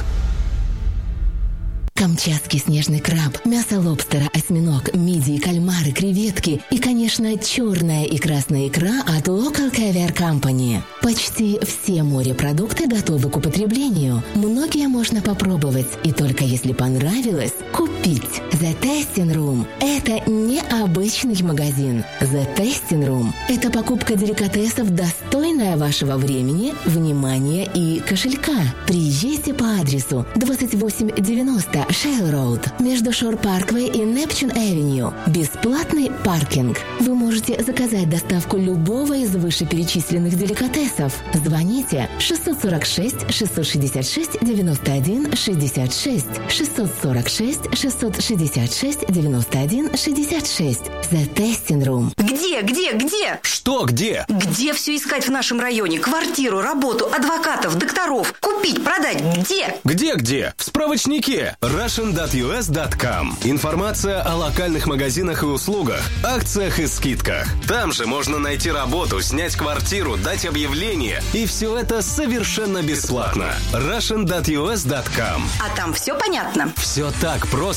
Камчатский снежный краб, мясо лобстера, осьминог, мидии, кальмары, креветки и, конечно, черная и красная икра от Local Caviar Company. Почти все морепродукты готовы к употреблению. Многие можно попробовать, и только если понравилось, купить. The Tasting Room – это не обычный магазин. The Tasting Room – это покупка деликатесов, достойная вашего времени, внимания и кошелька. Приезжайте по адресу двадцать восемь девяносто Шейл Роуд между Шор Парквей и Нептун Авеню. Бесплатный паркинг. Вы можете заказать доставку любого из вышеперечисленных деликатесов. Звоните шестьсот сорок шесть шестьсот шестьдесят шесть девяносто один шестьдесят шесть шестьсот сорок шесть шестьсот шестьдесят шесть девяносто один шестьдесят шесть. The Tasting Room. Где, где, где? Что где? Где все искать в нашем районе? Квартиру, работу, адвокатов, докторов. Купить, продать. Где? Где-где? В справочнике Russian точка ю эс точка ком. Информация о локальных магазинах и услугах, акциях и скидках. Там же можно найти работу, снять квартиру, дать объявление. И все это совершенно бесплатно. Russian точка ю эс точка ком. А там все понятно? Все так просто.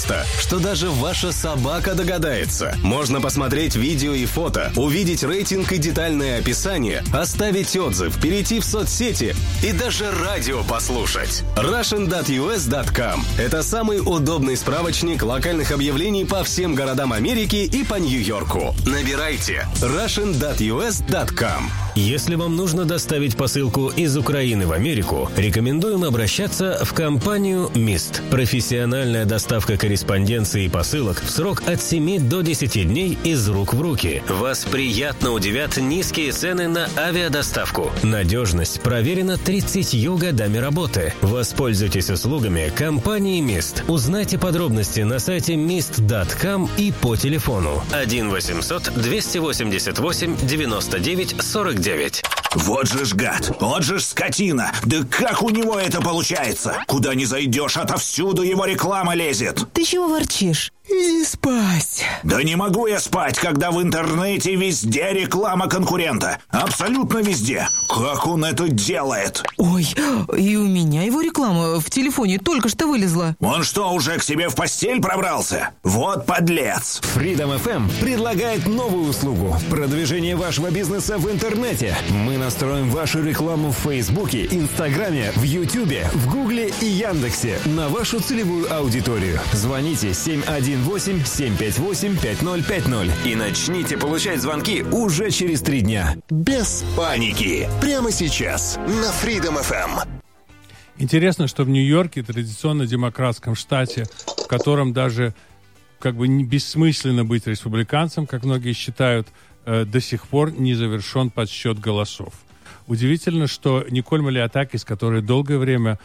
просто, что даже ваша собака догадается. Можно посмотреть видео и фото, увидеть рейтинг и детальное описание, оставить отзыв, перейти в соцсети и даже радио послушать. Russian dot U S dot com – это самый удобный справочник локальных объявлений по всем городам Америки и по Нью-Йорку. Набирайте Russian dot U S dot com. Если вам нужно доставить посылку из Украины в Америку, рекомендуем обращаться в компанию «Мист». Профессиональная доставка корреспонденции и посылок в срок от семи до десяти дней из рук в руки. Вас приятно удивят низкие цены на авиадоставку. Надежность проверена тридцатью годами работы. Воспользуйтесь услугами компании «Мист». Узнайте подробности на сайте мист точка ком и по телефону один восемьсот двести восемьдесят восемь девяносто девять сорок девять. Вот же ж гад, вот же ж скотина. Да как у него это получается? Куда ни зайдешь, отовсюду его реклама лезет. Ты чего ворчишь? Иди спать. Да не могу я спать, когда в интернете везде реклама конкурента. Абсолютно везде. Как он это делает? Ой, и у меня его реклама в телефоне только что вылезла. Он что, уже к себе в постель пробрался? Вот подлец. Freedom эф эм предлагает новую услугу – продвижение вашего бизнеса в интернете. Мы настроим вашу рекламу в Фейсбуке, Инстаграме, в Ютубе, в Гугле и Яндексе на вашу целевую аудиторию. Звоните семь один восемь семь пять восемь пять ноль пять ноль и начните получать звонки уже через три дня. Без паники. Прямо сейчас на Freedom эф эм. Интересно, что в Нью-Йорке, традиционно демократском штате, в котором даже как бы бессмысленно быть республиканцем, как многие считают, э, до сих пор не завершен подсчет голосов. Удивительно, что Николь Малиотакис, которая долгое время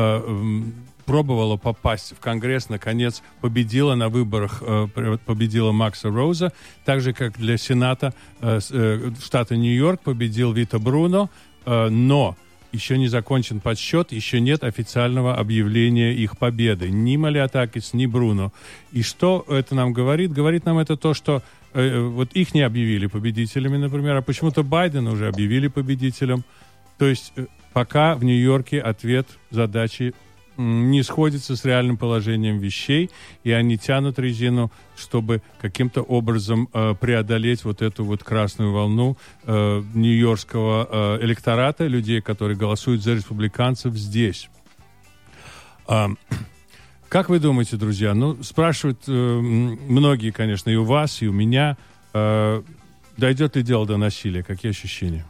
э, пробовала попасть в Конгресс, наконец победила на выборах, э, победила Макса Роуза, так же, как для Сената э, э, штата Нью-Йорк победил Вито Бруно, э, но еще не закончен подсчет, еще нет официального объявления их победы. Ни Малиотакис, ни Бруно. И что это нам говорит? Говорит нам это то, что э, вот их не объявили победителями, например, а почему-то Байдена уже объявили победителем. То есть э, пока в Нью-Йорке ответ задачи не сходится с реальным положением вещей, и они тянут резину, чтобы каким-то образом э, преодолеть вот эту вот красную волну э, нью-йоркского э, электората, людей, которые голосуют за республиканцев здесь. А, как вы думаете, друзья? Ну, спрашивают э, многие, конечно, и у вас, и у меня, э, дойдет ли дело до насилия? Какие ощущения?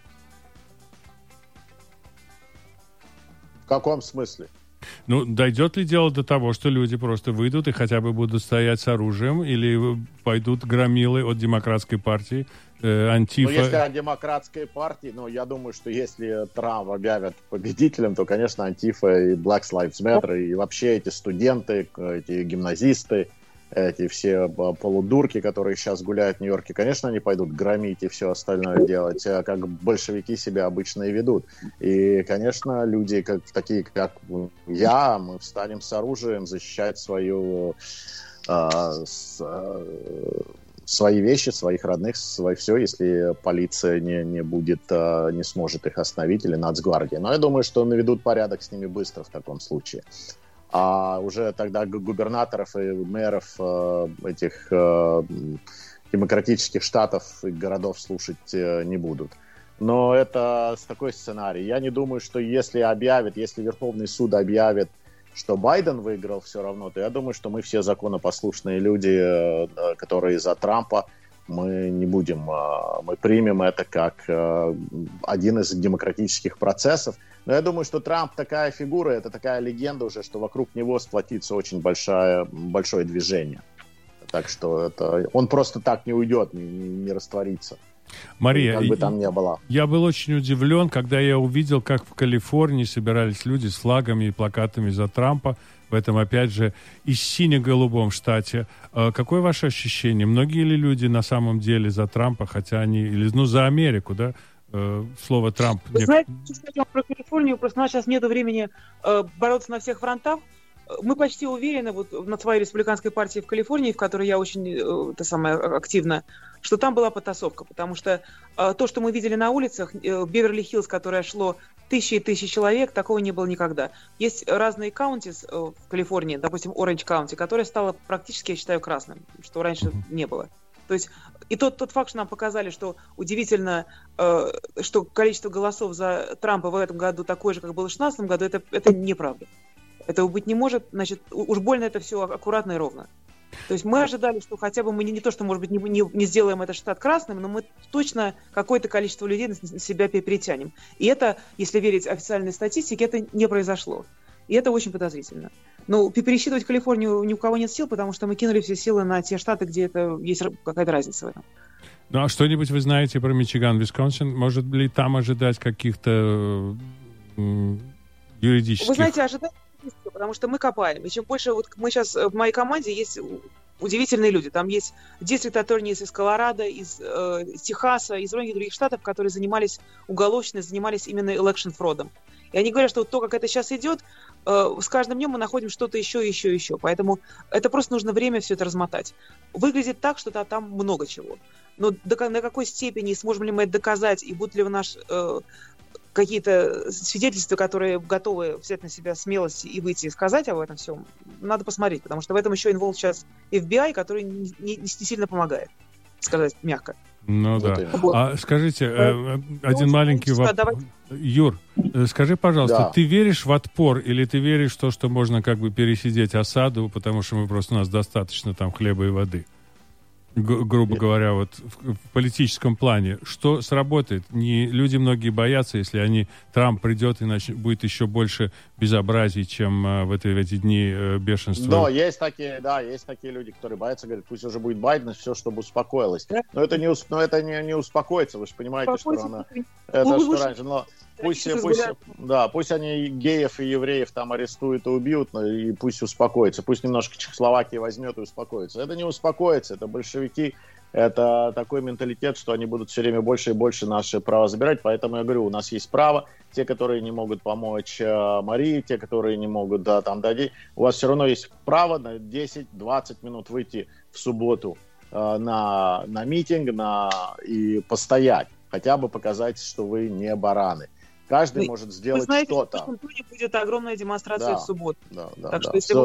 В каком смысле? Ну, дойдет ли дело до того, что люди просто выйдут и хотя бы будут стоять с оружием, или пойдут громилы от демократской партии, э, антифа? Ну, если от демократской партии, ну, я думаю, что если Трамп объявят победителем, то, конечно, антифа и Black Lives Matter, и вообще эти студенты, эти гимназисты, эти все полудурки, которые сейчас гуляют в Нью-Йорке, конечно, они пойдут громить и все остальное делать, как большевики себя обычно и ведут. И, конечно, люди, как, такие как я, мы встанем с оружием защищать свою, э, с, э, свои вещи, своих родных, свои все, если полиция не, не будет, э, не сможет их остановить, или Нацгвардия. Но я думаю, что наведут порядок с ними быстро в таком случае. А уже тогда губернаторов и мэров э, этих э, демократических штатов и городов слушать э, не будут. Но это такой сценарий. Я не думаю, что если объявят, если Верховный суд объявит, что Байден выиграл все равно, то я думаю, что мы все законопослушные люди, э, которые за Трампа, мы не будем, э, мы примем это как э, один из демократических процессов. Но я думаю, что Трамп такая фигура, это такая легенда уже, что вокруг него сплотится очень большое, большое движение. Так что это, он просто так не уйдет, не, не растворится. Мария, как бы там ни было. Я был очень удивлен, когда я увидел, как в Калифорнии собирались люди с флагами и плакатами за Трампа, в этом, опять же, и сине-голубом штате. Какое ваше ощущение? Многие ли люди на самом деле за Трампа, хотя они, или, ну, за Америку, да? Слово Трамп. Вы знаете, что про Калифорнию, просто у нас сейчас нет времени э, бороться на всех фронтах. Мы почти уверены вот на своей республиканской партии в Калифорнии, в которой я очень э, та самая, активна, что там была потасовка, потому что э, то, что мы видели на улицах, э, Беверли-Хиллз, которое шло тысячи и тысячи человек, такого не было никогда. Есть разные каунти в Калифорнии, допустим, Оранж Каунти, которая стала практически, я считаю, красным, что раньше не было. То есть и тот, тот факт, что нам показали, что удивительно, э, что количество голосов за Трампа в этом году такое же, как было в шестнадцатом году, это, это неправда. Этого быть не может, значит, уж больно это все аккуратно и ровно. То есть мы ожидали, что хотя бы мы не, не то, что, может быть, не, не, не сделаем этот штат красным, но мы точно какое-то количество людей на себя перетянем. И это, если верить официальной статистике, это не произошло. И это очень подозрительно. Но пересчитывать Калифорнию ни у кого нет сил, потому что мы кинули все силы на те штаты, где это есть какая-то разница в этом. Ну, а что-нибудь вы знаете про Мичиган, Висконсин? Может ли там ожидать каких-то м, юридических... Вы знаете, ожидать, потому что мы копаем. И чем больше... Вот мы сейчас... В моей команде есть удивительные люди. Там есть district attorneys из Колорадо, из э, Техаса, из многих других штатов, которые занимались уголовщиной, занимались именно election fraud. И они говорят, что вот то, как это сейчас идет, э, с каждым днем мы находим что-то еще, еще, еще. Поэтому это просто нужно время все это размотать. Выглядит так, что там много чего. Но до, на какой степени, сможем ли мы это доказать, и будут ли у нас э, какие-то свидетельства, которые готовы взять на себя смелость и выйти и сказать об этом всем, надо посмотреть. Потому что в этом еще инволв сейчас эф би ай, который не, не, не сильно помогает, сказать мягко. Ну вот да. Вот. А скажите, э, один ну, маленький вопрос. Юр, скажи, пожалуйста, да. Ты веришь в отпор или ты веришь в то, что можно как бы пересидеть осаду, потому что мы просто у нас достаточно там хлеба и воды? Г- грубо говоря, вот в, в политическом плане. Что сработает? Не, люди многие боятся, если они, Трамп придет и нач, будет еще больше безобразий, чем а, в, эти, в эти дни а, бешенства. Да, есть такие, да, есть такие люди, которые боятся, говорят, пусть уже будет Байден, все, чтобы успокоилось. Но это не, но это не, не успокоится, вы же понимаете, что она... Это что раньше, но пусть, пусть, да, пусть они геев и евреев там арестуют и убьют, и пусть успокоится. Пусть немножко Чехословакии возьмет и успокоится. Это не успокоится, это большевики. Это такой менталитет, что они будут все время больше и больше наши права забирать. Поэтому я говорю, у нас есть право. Те, которые не могут помочь э, Марии, те, которые не могут, да, там, дадить. У вас все равно есть право на десять-двадцать минут выйти в субботу э, на, на митинг на, и постоять. Хотя бы показать, что вы не бараны. Каждый вы, может сделать вы знаете, что-то. Что в Вашингтоне будет огромная демонстрация да, в субботу. Да, да, так да. что, если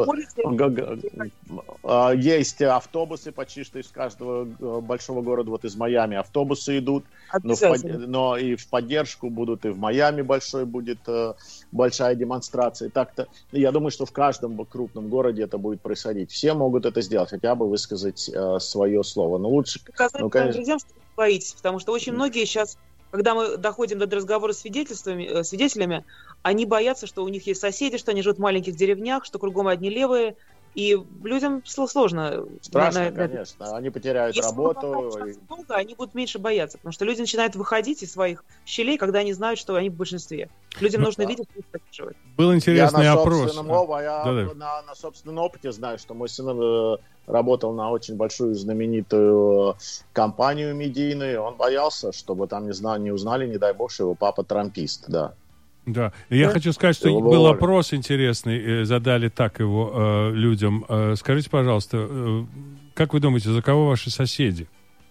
so, вы можете... Есть автобусы почти что из каждого большого города. Вот из Майами автобусы идут. Но, в, но и в поддержку будут, и в Майами большой будет э, большая демонстрация. Так-то, я думаю, что в каждом крупном городе это будет происходить. Все могут это сделать, хотя бы высказать э, свое слово. Но лучше... Показать ну, конечно... друзьям, что вы боитесь, потому что очень многие сейчас... Когда мы доходим до разговора с свидетельствами, свидетелями, они боятся, что у них есть соседи, что они живут в маленьких деревнях, что кругом одни левые, и людям сложно. Страшно, на, на... конечно. Они потеряют Если работу. И... Много, они будут меньше бояться, потому что люди начинают выходить из своих щелей, когда они знают, что они в большинстве. Людям ну, нужно да. видеть, что их поддерживают. Был интересный я опрос. На а? Я да, да. На, на собственном опыте знаю, что мой сын работал на очень большую знаменитую компанию медийную. Он боялся, чтобы там не, знали, не узнали, не дай бог, что его папа трампист, да. Да, я да. хочу сказать, что был опрос интересный, задали так его э, людям. Э, скажите, пожалуйста, э, как вы думаете, за кого ваши соседи?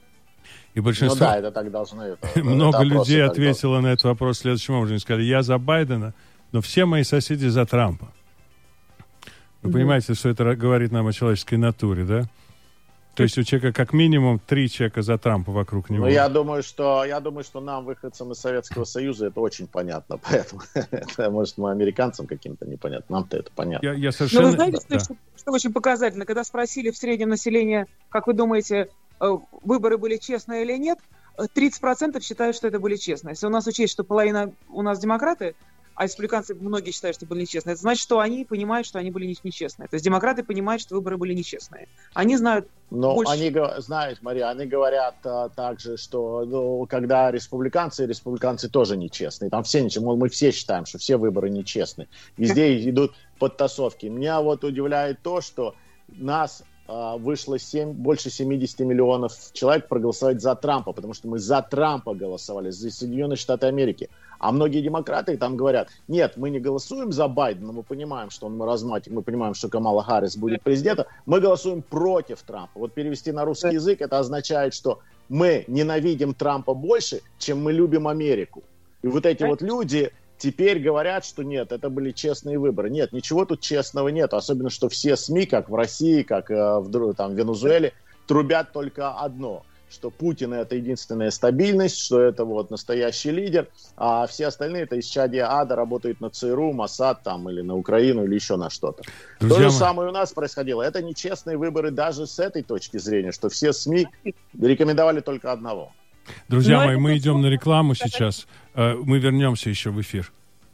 И большинство... Ну да, это так должно. Это, много это людей ответило должно. На этот вопрос следующим образом. Они сказали, я за Байдена, но все мои соседи за Трампа. Вы mm-hmm. понимаете, что это говорит нам о человеческой натуре, да? То есть у человека как минимум три человека за Трампа вокруг него. Ну, я думаю, что, я думаю, что нам, выходцам из Советского Союза, это очень понятно. Поэтому, это, может, мы американцам каким-то непонятно. Нам-то это понятно. Я, я совершенно... Но вы знаете, да. что, что очень показательно? Когда спросили в среднем население, как вы думаете, выборы были честные или нет, тридцать процентов считают, что это были честные. Если у нас учесть, что половина у нас демократы, а республиканцы многие считают, что были нечестные, это значит, что они понимают, что они были нечестные. То есть демократы понимают, что выборы были нечестные. Они знают Но больше... они знают, Мария, они говорят а, также, что ну, когда республиканцы, республиканцы тоже нечестные. Там все нечестные. Мы все считаем, что все выборы нечестные. Везде идут подтасовки. Меня вот удивляет то, что нас... вышло семь, больше семьдесят миллионов человек проголосовать за Трампа, потому что мы за Трампа голосовали, за Соединенные Штаты Америки. А многие демократы там говорят, нет, мы не голосуем за Байдена, мы понимаем, что он маразматик, мы понимаем, что Камала Харрис будет президентом, мы голосуем против Трампа. Вот перевести на русский язык, это означает, что мы ненавидим Трампа больше, чем мы любим Америку. И вот эти вот люди... теперь говорят, что нет, это были честные выборы. Нет, ничего тут честного нет. Особенно, что все СМИ, как в России, как э, в, там, в Венесуэле, трубят только одно, что Путин — это единственная стабильность, что это вот настоящий лидер, а все остальные — это исчадия ада, работают на ЦРУ, Моссад там, или на Украину, или еще на что-то. Друзья То же мои... самое у нас происходило. Это нечестные выборы даже с этой точки зрения, что все СМИ рекомендовали только одного. Друзья Но мои, мы идем на рекламу сейчас. Мы вернемся еще в эфир.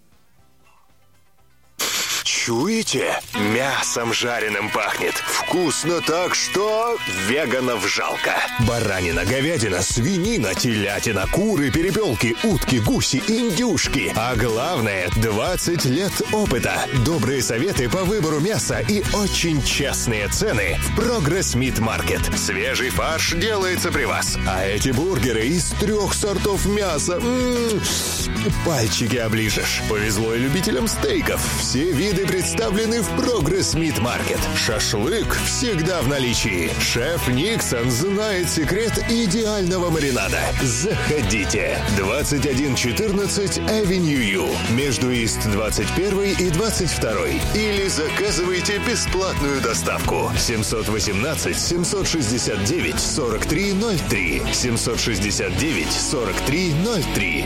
Чуете? Мясом жареным пахнет. Вкусно так, что веганов жалко. Баранина, говядина, свинина, телятина, куры, перепелки, утки, гуси, индюшки. А главное, двадцать лет опыта. Добрые советы по выбору мяса и очень честные цены в Progress Meat Market. Свежий фарш делается при вас. А эти бургеры из трех сортов мяса. М-м-м, пальчики оближешь. Повезло и любителям стейков. Все виды представлены в Progress Meat Market. Шашлык всегда в наличии. Шеф Никсон знает секрет идеального маринада. Заходите. двадцать один четырнадцать Avenue U. Между Ист двадцать первый и двадцать второй. Или заказывайте бесплатную доставку. семьсот восемнадцать семьсот шестьдесят девять сорок три ноль три. семьсот шестьдесят девять сорок три ноль три.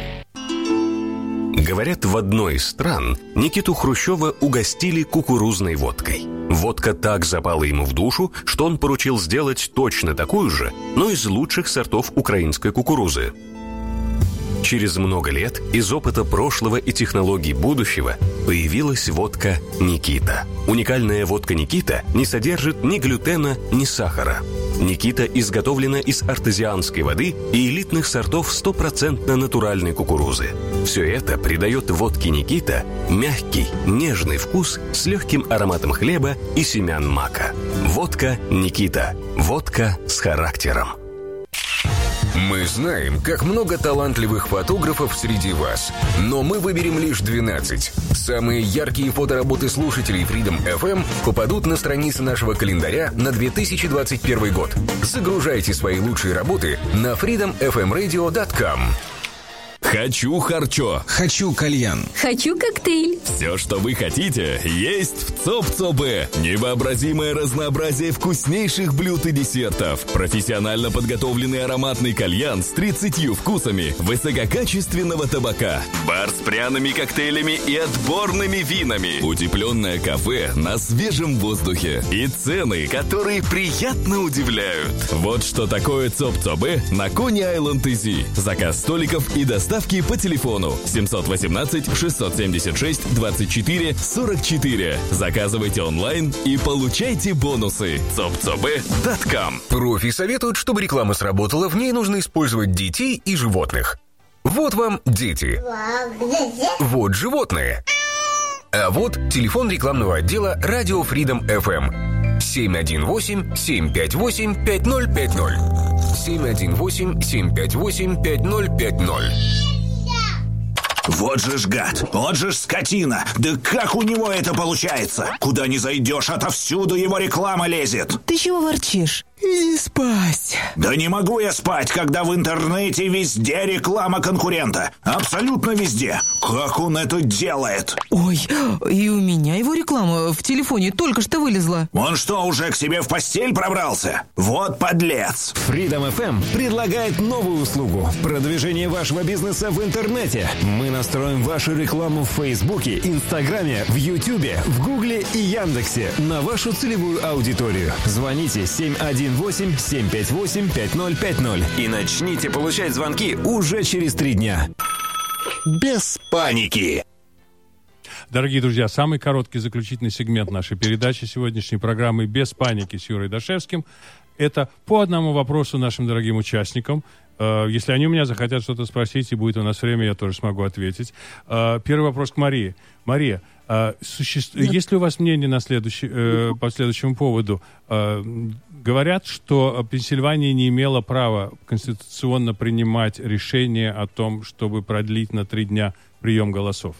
Говорят, в одной из стран Никиту Хрущева угостили кукурузной водкой. Водка так запала ему в душу, что он поручил сделать точно такую же, но из лучших сортов украинской кукурузы. Через много лет из опыта прошлого и технологий будущего появилась водка «Никита». Уникальная водка «Никита» не содержит ни глютена, ни сахара. «Никита» изготовлена из артезианской воды и элитных сортов стопроцентно натуральной кукурузы. Все это придает водке «Никита» мягкий, нежный вкус с легким ароматом хлеба и семян мака. Водка «Никита». Водка с характером. Мы знаем, как много талантливых фотографов среди вас, но мы выберем лишь двенадцать. Самые яркие фотоработы слушателей Freedom эф эм попадут на страницы нашего календаря на две тысячи двадцать первый год. Загружайте свои лучшие работы на фридом эф эм радио точка ком. Хочу харчо. Хочу кальян. Хочу коктейль. Все, что вы хотите, есть в ЦОП-ЦОБе. Невообразимое разнообразие вкуснейших блюд и десертов. Профессионально подготовленный ароматный кальян с тридцатью вкусами высококачественного табака. Бар с пряными коктейлями и отборными винами. Утепленное кафе на свежем воздухе. И цены, которые приятно удивляют. Вот что такое ЦОП-ЦОБе на Кони-Айленд-Изи. Заказ столиков и доставка по телефону семьсот восемнадцать шестьсот семьдесят шесть двадцать четыре сорок четыре. Заказывайте онлайн и получайте бонусы. цопцобе точка ком. Профи советуют, чтобы реклама сработала, в ней нужно использовать детей и животных. Вот вам дети. Вот животные. А вот телефон рекламного отдела радио Freedom эф эм. семь один восемь семь пять восемь пять ноль пять ноль. семь один восемь семь пять восемь пять ноль пять ноль. Вот же ж гад, вот же ж скотина. Да как у него это получается? Куда ни зайдешь, отовсюду его реклама лезет. Ты чего ворчишь? Иди спать. Да не могу я спать, когда в интернете везде реклама конкурента. Абсолютно везде. Как он это делает? Ой, и у меня его реклама в телефоне только что вылезла. Он что, уже к себе в постель пробрался? Вот подлец. Freedom эф эм предлагает новую услугу. Продвижение вашего бизнеса в интернете. Мы настроим вашу рекламу в Фейсбуке, Инстаграме, в Ютубе, в Гугле и Яндексе на вашу целевую аудиторию. Звоните семь один восемь семь пять восемь пять ноль пять ноль и начните получать звонки уже через три дня. Без паники. Дорогие друзья, самый короткий заключительный сегмент нашей передачи сегодняшней программы «Без паники» с Юрой Дашевским. Это по одному вопросу нашим дорогим участникам. Если они у меня захотят что-то спросить, и будет у нас время, я тоже смогу ответить. Первый вопрос к Марии. Мария, суще... есть ли у вас мнение на следующий, по следующему поводу? Говорят, что Пенсильвания не имела права конституционно принимать решение о том, чтобы продлить на три дня прием голосов.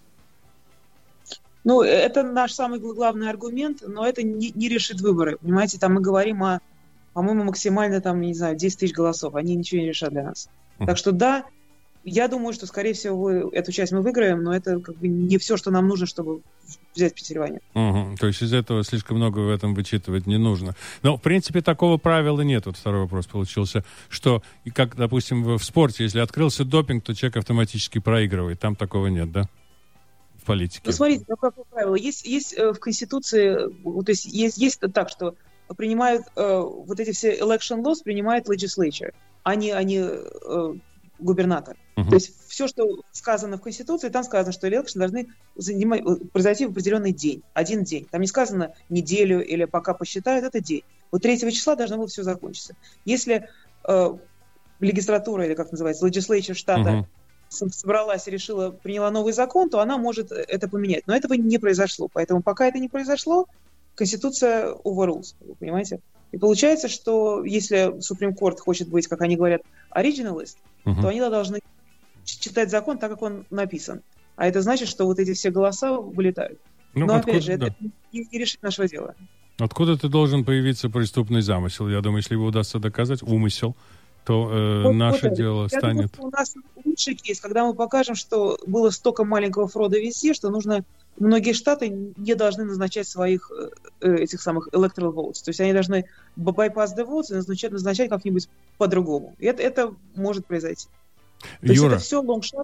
Ну, это наш самый главный аргумент, но это не, не решит выборы. Понимаете, там мы говорим о, по-моему, максимально, там, не знаю, десять тысяч голосов. Они ничего не решат для нас. Mm. Так что да, я думаю, что, скорее всего, эту часть мы выиграем, но это как бы не все, что нам нужно, чтобы взять Пенсильванию. Угу. То есть из этого слишком много в этом вычитывать не нужно. Но, в принципе, такого правила нет. Вот второй вопрос получился, что, как, допустим, в спорте, если открылся допинг, то человек автоматически проигрывает. Там такого нет, да? В политике. Ну, смотрите, ну, какое правило. Есть, есть э, в Конституции, то есть есть, есть так, что принимают э, вот эти все election laws, принимает legislature, а не, а не э, губернатор. Uh-huh. То есть все, что сказано в Конституции, там сказано, что элекшн должны занимать, произойти в определенный день, один день. Там не сказано неделю или пока посчитают, это день. Вот третьего числа должно было все закончиться. Если э, легистратура, или как называется, legislature штата uh-huh. собралась и решила, приняла новый закон, то она может это поменять. Но этого не произошло. Поэтому пока это не произошло, Конституция overrules, вы понимаете? И получается, что если Supreme Court хочет быть, как они говорят, originalist, uh-huh. то они должны читать закон так, как он написан. А это значит, что вот эти все голоса вылетают. Ну, Но откуда, опять же, да. это не, не решит нашего дела. Откуда ты должен появиться преступный замысел? Я думаю, если его удастся доказать, умысел, то э, вот, наше вот дело Я станет... Думаю, у нас лучший кейс, когда мы покажем, что было столько маленького фрода везде, что нужно... Многие штаты не должны назначать своих э, этих самых electoral votes. То есть они должны bypass the votes и назначать, назначать как-нибудь по-другому. И это, это может произойти. То Юра. есть это все long-shot.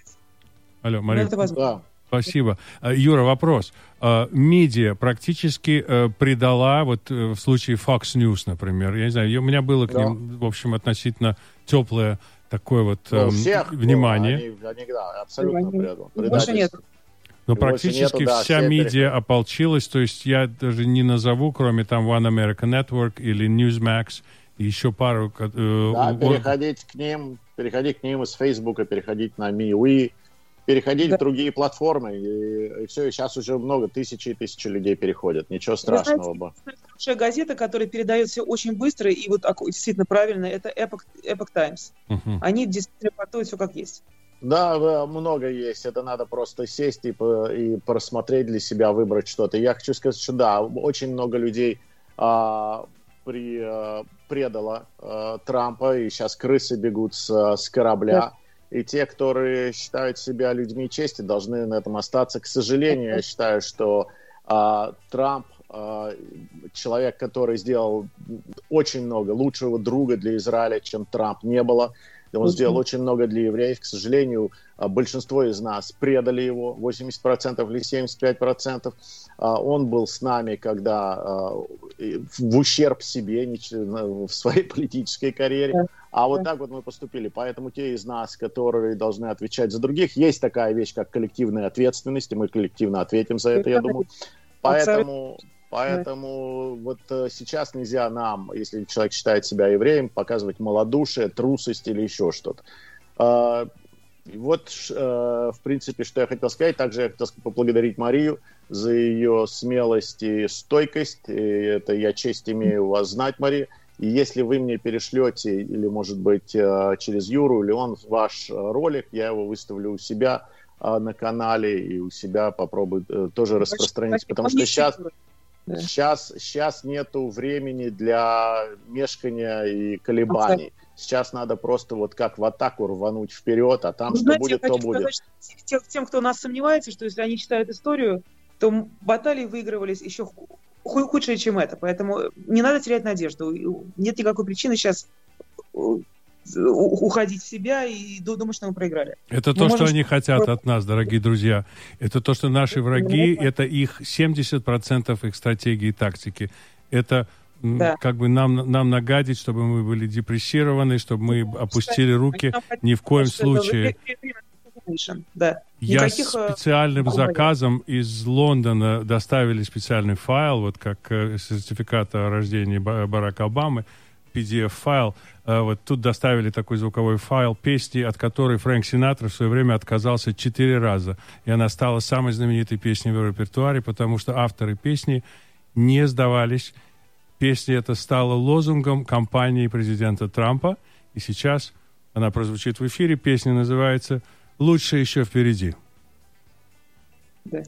Алло, Мария. Это возможно. Спасибо. Юра, вопрос. Медиа практически предала, вот в случае Fox News, например, я не знаю, у меня было к да. ним, в общем, относительно теплое такое вот ну, всех, внимание. Ну, они, они, да, абсолютно предал. Больше нет. Но и практически нету, да, вся медиа ополчилась, то есть я даже не назову, кроме там One America Network или Newsmax, и еще пару... Да, э, переходить к ним, переходить к ним из Фейсбука, переходить на MeWe, переходить да. в другие платформы, и, и все, и сейчас уже много, тысячи и тысячи людей переходят, ничего страшного. Вы знаете, хорошая газета, которая передает все очень быстро и вот действительно правильно, это Epoch, Epoch Times. Uh-huh. Они действительно репортуют все как есть. Да, много есть. Это надо просто сесть и, и просмотреть для себя, выбрать что-то. Я хочу сказать, что да, очень много людей а, при, а, предало а, Трампа, и сейчас крысы бегут с, с корабля. Да. И те, которые считают себя людьми чести, должны на этом остаться. К сожалению, я считаю, что а, Трамп а, человек, который сделал очень много, лучшего друга для Израиля, чем Трамп, не было. Он сделал очень много для евреев. К сожалению, большинство из нас предали его, восемьдесят процентов или семьдесят пять процентов. Он был с нами, когда в ущерб себе в своей политической карьере. А вот так вот мы поступили. Поэтому те из нас, которые должны отвечать за других, есть такая вещь, как коллективная ответственность, и мы коллективно ответим за это, я думаю. Поэтому... Поэтому вот сейчас нельзя нам, если человек считает себя евреем, показывать малодушие, трусость или еще что-то. Вот, в принципе, что я хотел сказать. Также я хотел поблагодарить Марию за ее смелость и стойкость. И это я честь имею вас знать, Мария. И если вы мне перешлете, или, может быть, через Юру, или он, ваш ролик, я его выставлю у себя на канале и у себя попробую тоже распространить. Потому что сейчас... Сейчас, сейчас нету времени для мешкания и колебаний. Сейчас надо просто вот как в атаку рвануть вперед, а там ну, что знаете, будет, то будет. Сказать, тем, тем, кто нас сомневается, что если они читают историю, то баталии выигрывались еще худшие, чем это. Поэтому не надо терять надежду. Нет никакой причины сейчас уходить в себя и думать, что мы проиграли. Это мы то, можем... что они хотят от нас, дорогие друзья. Это то, что наши враги, это их семьдесят процентов их стратегии и тактики. Это да. как бы нам, нам нагадить, чтобы мы были депрессированы, чтобы мы опустили руки. Ни в коем случае. Да. Я Никаких... с специальным заказом из Лондона доставили специальный файл, вот как сертификат о рождении Барака Обамы, пи ди эф-файл. Вот тут доставили такой звуковой файл песни, от которой Фрэнк Синатра в свое время отказался четыре раза. И она стала самой знаменитой песней в репертуаре, потому что авторы песни не сдавались. Песня эта стала лозунгом кампании президента Трампа. И сейчас она прозвучит в эфире. Песня называется «Лучше еще впереди». Да.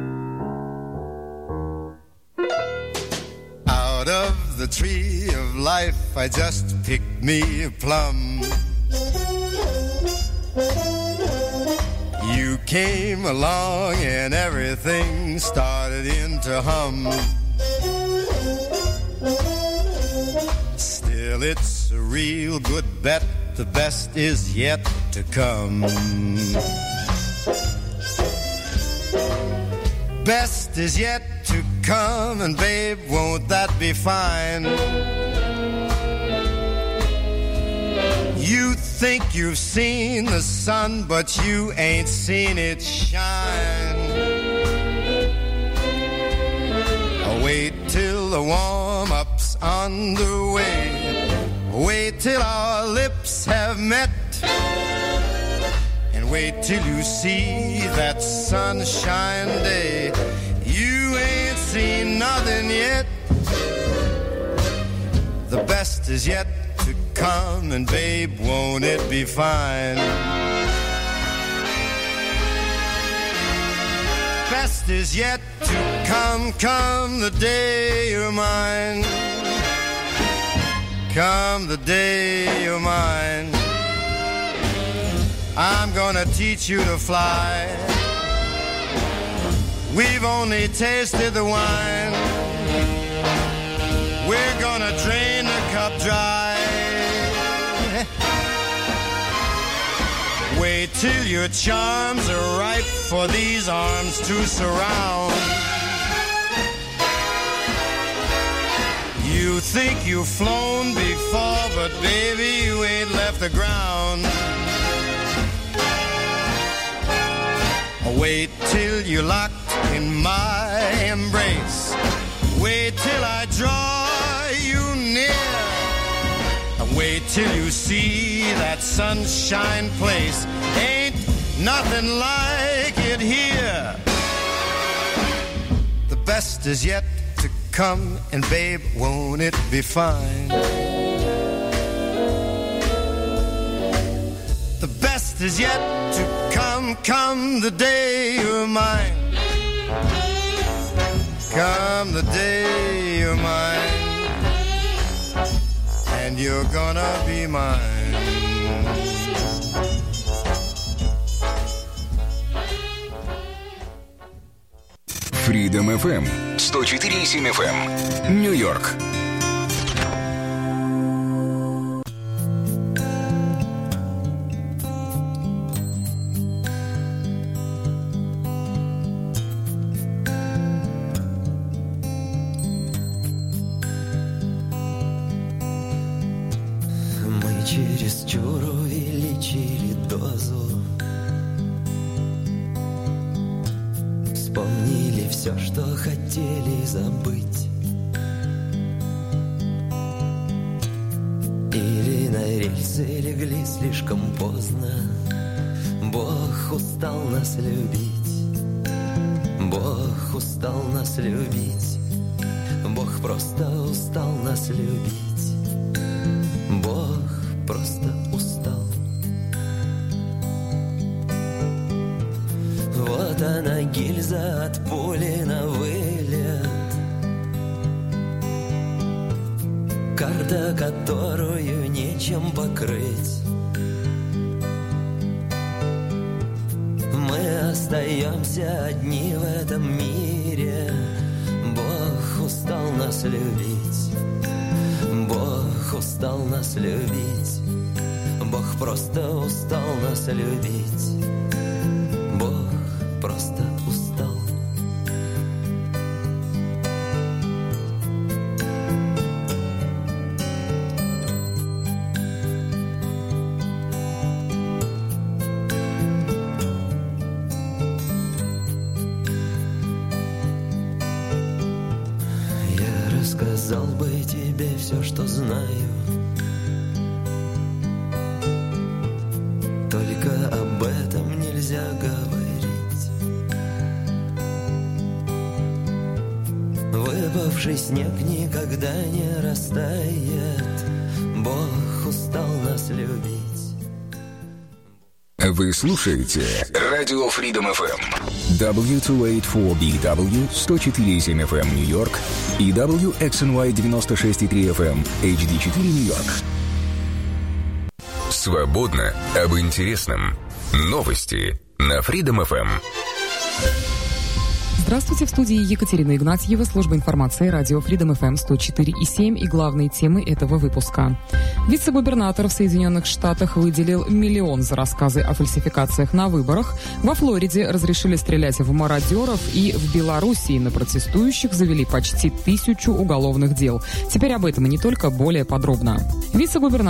The tree of life life, I just picked me a plum. You came along and everything started in to hum. Still, it's a real good bet. The best is yet to come. Best is yet to come, and babe, won't that be fine? You think you've seen the sun, but you ain't seen it shine. Wait till the warm-up's underway. Wait till our lips have met. And wait till you see that sunshine day. You ain't seen nothing yet. The best is yet to come, and babe, won't it be fine? Best is yet to come, come the day you're mine. Come the day you're mine. I'm gonna teach you to fly. We've only tasted the wine. We're gonna drain the cup dry. Wait till your charms are ripe for these arms to surround. You think you've flown before, but baby, you ain't left the ground. Wait till you're locked in my embrace. Wait till I draw you near. Wait till you see that sunshine place. Ain't nothing like it here. The best is yet to come, and babe, won't it be fine? The best is yet to come, come the day you're mine. Come the day you're mine. And you're gonna be mine. Freedom эф эм сто четыре и семь эф эм, Нью-Йорк. Чересчур увеличили дозу. Вспомнили все, что хотели забыть. Или на рельсы легли слишком поздно. Бог устал нас любить. Бог устал нас любить. Бог просто устал нас любить. Бог просто устал. Вот она, гильза от пули на вылет. Карта, которую нечем покрыть. Мы остаемся одни в этом мире. Бог устал нас любить. Бог устал нас любить. Бог просто устал нас любить. Бог просто устал. Я рассказал бы тебе все, что знаю. Только об этом нельзя говорить. Выпавший снег никогда не растает. Бог устал нас любить. Вы слушаете Радио Freedom эф эм. дабл ю двести восемьдесят четыре би дабл ю сто четыре и семь эф эм Нью-Йорк и дабл ю икс эн уай девяносто шесть и три эф эм эйч ди четыре Нью-Йорк. Свободно об интересном. Новости на Freedom эф эм. Здравствуйте, в студии Екатерина Игнатьева, служба информации радио Freedom эф эм сто четыре и семь и главные темы этого выпуска. Вице-губернатор в Соединенных Штатах выделил миллион за рассказы о фальсификациях на выборах. Во Флориде разрешили стрелять в мародеров, и в Белоруссии на протестующих завели почти тысячу уголовных дел. Теперь об этом и не только, более подробно. Вице-губернатор